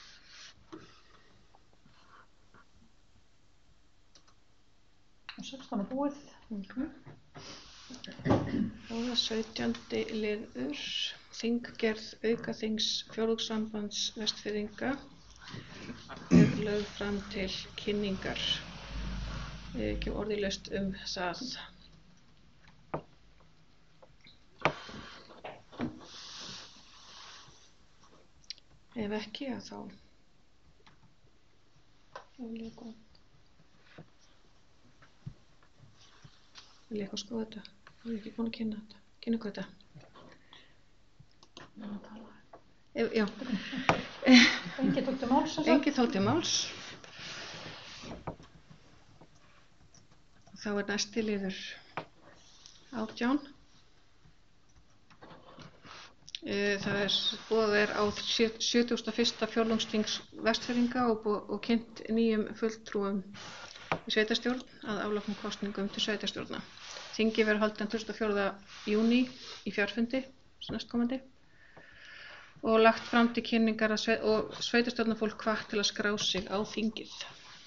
Og sextán er búið. Mhm. Þá er það sautjándi liður, þinggerð aukaþings fjórðungssambands Vestfirðinga er lögð fram til kynningar. Ég er ekki orðilaust um það. Ef ekki, að þá vil ég eitthvað vil ég eitthvað skoða þetta. Ég er ekki búin að kynna þetta. Kynna hvað þetta. Ef, já. Engi tók til máls, sem sagt. Engi tók til máls. Þá er næsti liður átján. Eh, Það er búið er á sjötugasta og fyrsta fjórðungsþings Vestfirðinga og, búið, og kynnt nýjum fulltrúum í sveitarstjórn að afloknum kosningum til sveitarstjórna. Þingi verður haldið tuttugasta og fjórða júní í fjárfundi, sem næstkomandi, og lagt fram til kynningar að sve, og sveitarstjórnarfólk hvatt til að skrá sig á þingið.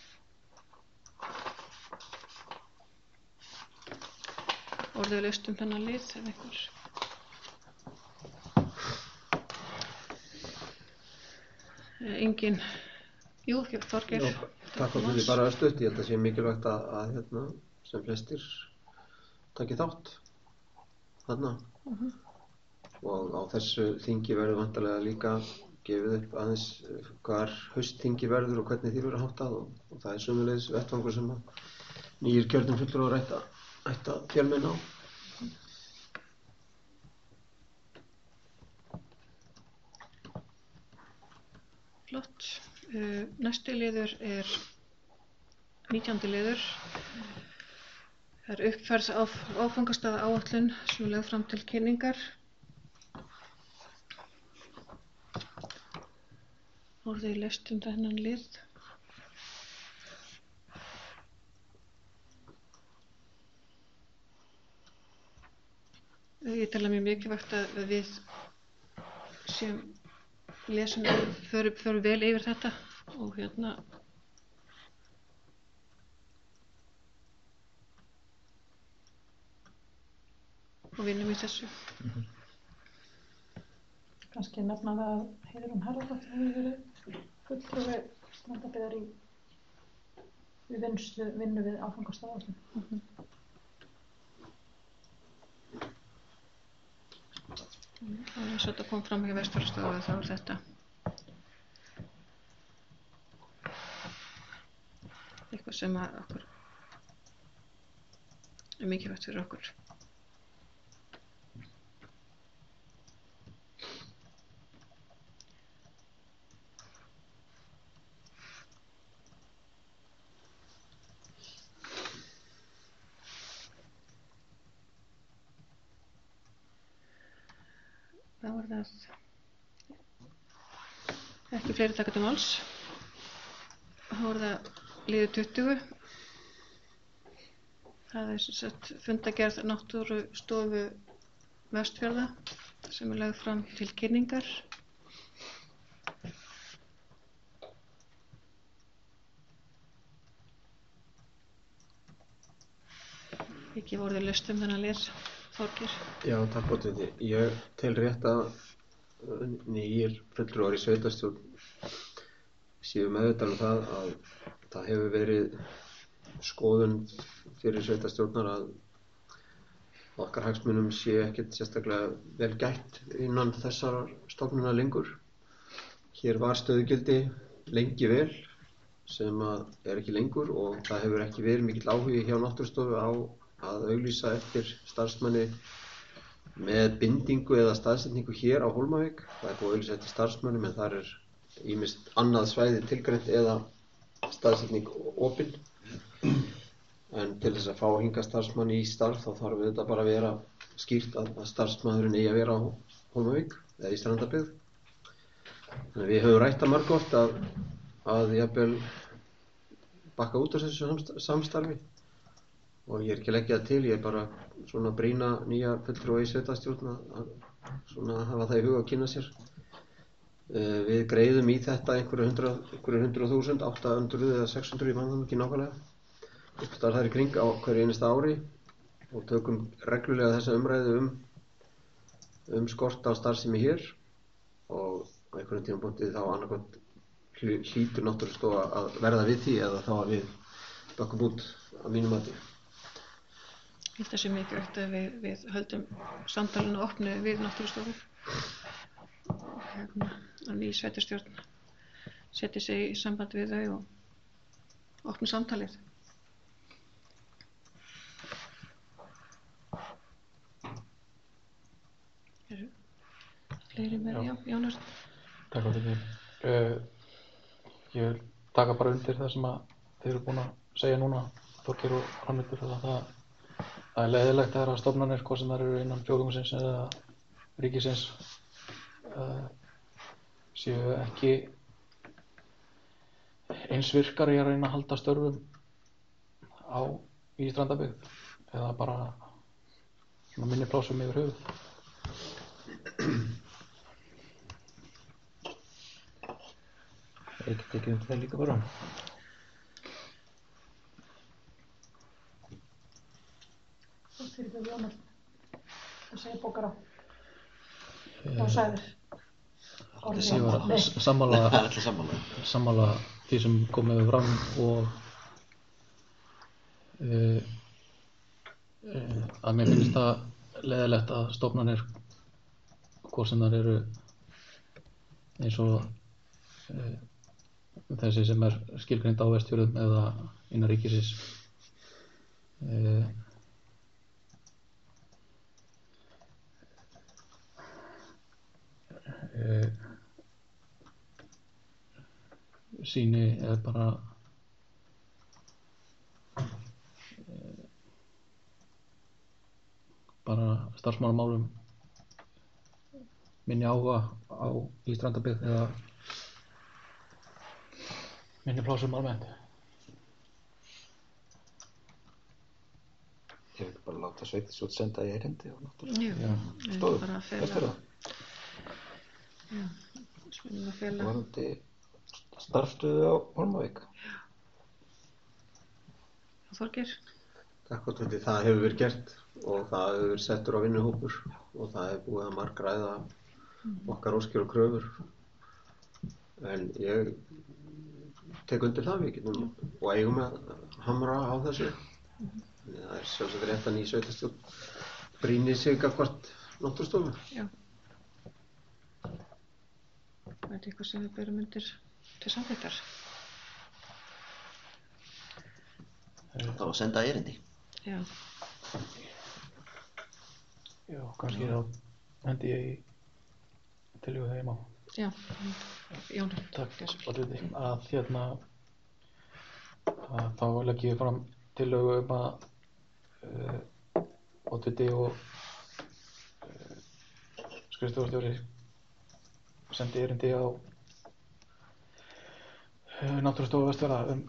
Orðið laust um þennan lið, ef einhver. Engin, jú, Þorgeir. Já, takk fyrir bara stutt, ég held að sé mikilvægt að, að hérna, sem flestir taki þátt þarna. Mhm. Og á þessu þingi verður væntanlega líka gefið upp aðeins hvar haustþingi verður og hvernig því verður háttað og, og það er sömuleiðis vettvangur sem að nýjir kjörnum fulltrúar ætta ætta fjölmenn á. Flott. Uh, næsti liður er nítjándi liður. Það er uppfærð á áfangastaða áætlun sem er lögð fram til kynningar. Orðið laust um þennan lið. Ég tel að mjög mikilvægt að við séum lesum, förum, förum vel yfir þetta og hérna og vinnum í þessu. Mm-hmm. Kannski nefna það að Heiðrún Harðardóttir hefur verið fulltrúi Strandabyggðar í við vinnslu, vinnu við áfangastaðaáætlun. Mm-hmm. Og eins og þetta kom fram hjá Vestfjarðastofu þá er þetta eitthvað sem að okkur er mikilvægt fyrir okkur. Þá er það ekki fleiri taka til máls. Þá er það liður tuttugu. Það er sem sagt fundagerð Náttúrustofu Vestfjarða sem er lögð fram til kynningar. Ekki orðið laust um þennan lið. Þorgeir. Já, takk fyrir því. Ég tel rétt að nýjir fulltrúar í sveitarstjórn séu meðvitaðir um það að það hefur verið skoðun fyrir sveitarstjórnar að okkar hagsmunum sé ekkert sérstaklega vel gætt innan þessara stofnunar lengur. Hér var stöðugildi lengi vel sem að er ekki lengur og það hefur ekki verið mikill áhugi hjá Náttúrustofu á að auglýsa eftir starfsmanni með bindingu eða staðsetningu hér á Hólmavík. Það er búið að auglýsa eftir starfsmönnum en þar er ýmist annað svæði tilgreint eða staðsetning opin. En til þess að fá hingað starfsmann í starf þá þarf þetta bara að vera skýrt að, að starfsmæðurinn eigi að vera á Hólmavík eða í Strandabyggð. Þannig að við höfum rætt að margoft að, að jafnvel bakka út á þessu samstarfi. Og ég er ekki að leggja það til, ég er bara svona að brýna nýja fulltrúa í sveitarstjórn að svona hafa það í huga að kynna sér. Uh, við greiðum í þetta einhverju hundrað, einhverju hundrað þúsund, átta hundruð eða sex hundruð, ég man það ekki nákvæmlega. Uppstar þar í kring á hverju einasta ári og tökum reglulega þessa umræðu um, um skort á starfsemi hér og á einhverjum tímapunkti þá annarkvæmt hlýtur Náttúrustofa að verða við því eða þá að við bökkum út að mínu mati. Ég held að það sé mikilvægt að við, við höldum samtalinu opnu við Náttúrustofu og hérna að ný sveitarstjórn setji sig í samband við þau og opnu samtalið. Eru fleiri með, já, Jónas? Takk fyrir því. Uh, ég vil taka bara undir það sem að þið eru búin að segja núna, Þorgeir og Hrafnhildur, að það Það er leiðilegt að það er að stofnanir, hvað sem það eru innan fjórðungsins eða ríkisins, uh, séu ekki eins virkar í að reyna að halda störfum á í Strandabyggð eða bara svona minni plásum yfir höfuð. Ég get ekki undir það líka bara. Þú fyrir ekki Jónas, það segir bókara. Þá sagðir. Ég var s- sammála, Það er alltaf sammála. sammála því sem kom með fram og uh, uh, að mér finnst það leiðilegt að stofnanir hvort sem þær eru eins og uh, þessi sem er skilgreind á Vestfjörðum eða innan ríkisins uh, uh, síni eða bara uh, bara starfsmannamálum minni áhuga á í Strandabyggð eða minni plásum almennt. Ég vil bara láta Sveitisjóð senda í erindi og náttúrulega Já, Já, ekki stofu, bara að fela. Vestfjarða. Já, spennum að fela. Varandi starfstöðu á Hólmavík. Þorgeir? Akkúrat þetta, það hefur verið gert og það hefur verið settur á vinnuhópur og það hefur búið að margræða okkar óskir og kröfur. En ég tek undir það, við getum og eigum að hamra á þessu. Þannig að það er sjálfsagt rétt að ný sveitarstjórn brýni sig gagnvart náttúrustofu. Já. Er þetta eitthvað sem við berum undir til samþykktar? Það var að senda erindi. Já. Já, kannski þá hendi ég í tillögu þegar ég má. Já, Jón. Takk, oddviti, að hérna að þá legg ég fram tillögu um að uh, oddviti og uh, skrifstofustjóri sendi erindi á uh, Náttúrustofu Vestfjarða um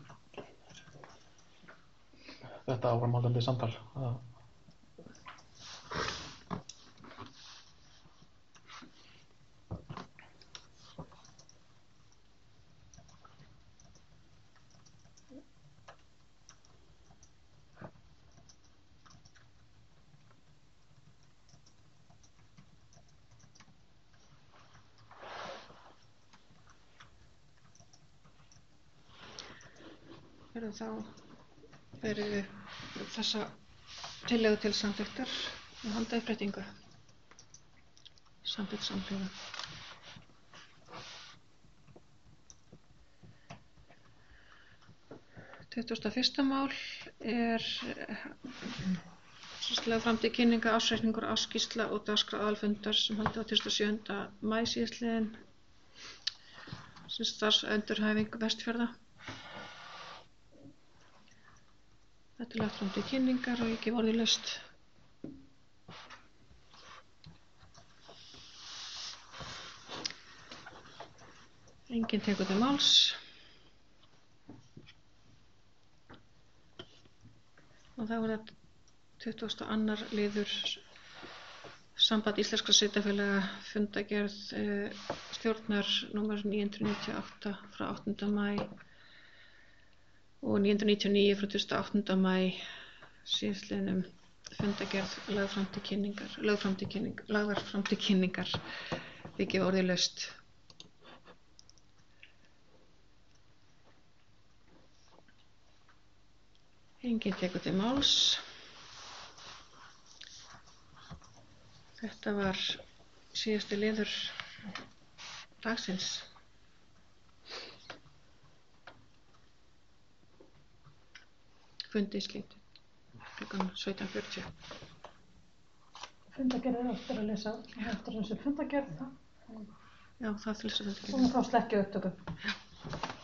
þetta áframhaldandi samtal. að Verður þá verið þessa tillögu til samþykktar og handa upprætingu. Samþykkt samhljóða. tuttugasta og fyrsta mál er sérstaklega fram til kynninga ársreikningur, ársskýrsla og dagskrá aðalfundar sem haldið var tuttugasta og sjöunda maí síðastliðinn sem starfsendurhæfing Vestfjarða. Þetta er lagt fram til kynningar og ekki orðið laust. Enginn tekur til máls. Og þá er það tuttugasta og annar liður Samband íslenskra sveitarfélaga fundagerð eh, stjórnar númer níu hundruð níutíu og átta frá áttunda maí og níu hundruð níutíu og níu frá tuttugasta og áttunda maí síðastliðnum fundagerð lögð fram til kynningar, lögð fram til kynningar, lagðar fram til kynningar þykir orðið laust. Enginn tekur til máls. Þetta var síðasti liður dagsins. Fundi slítið klukkan sautján fjörutíu. Fundagerð er eftir að lesa eftir þessu fundagerð. Já, það er til þess að fundi. Og þá slekkja upptökum.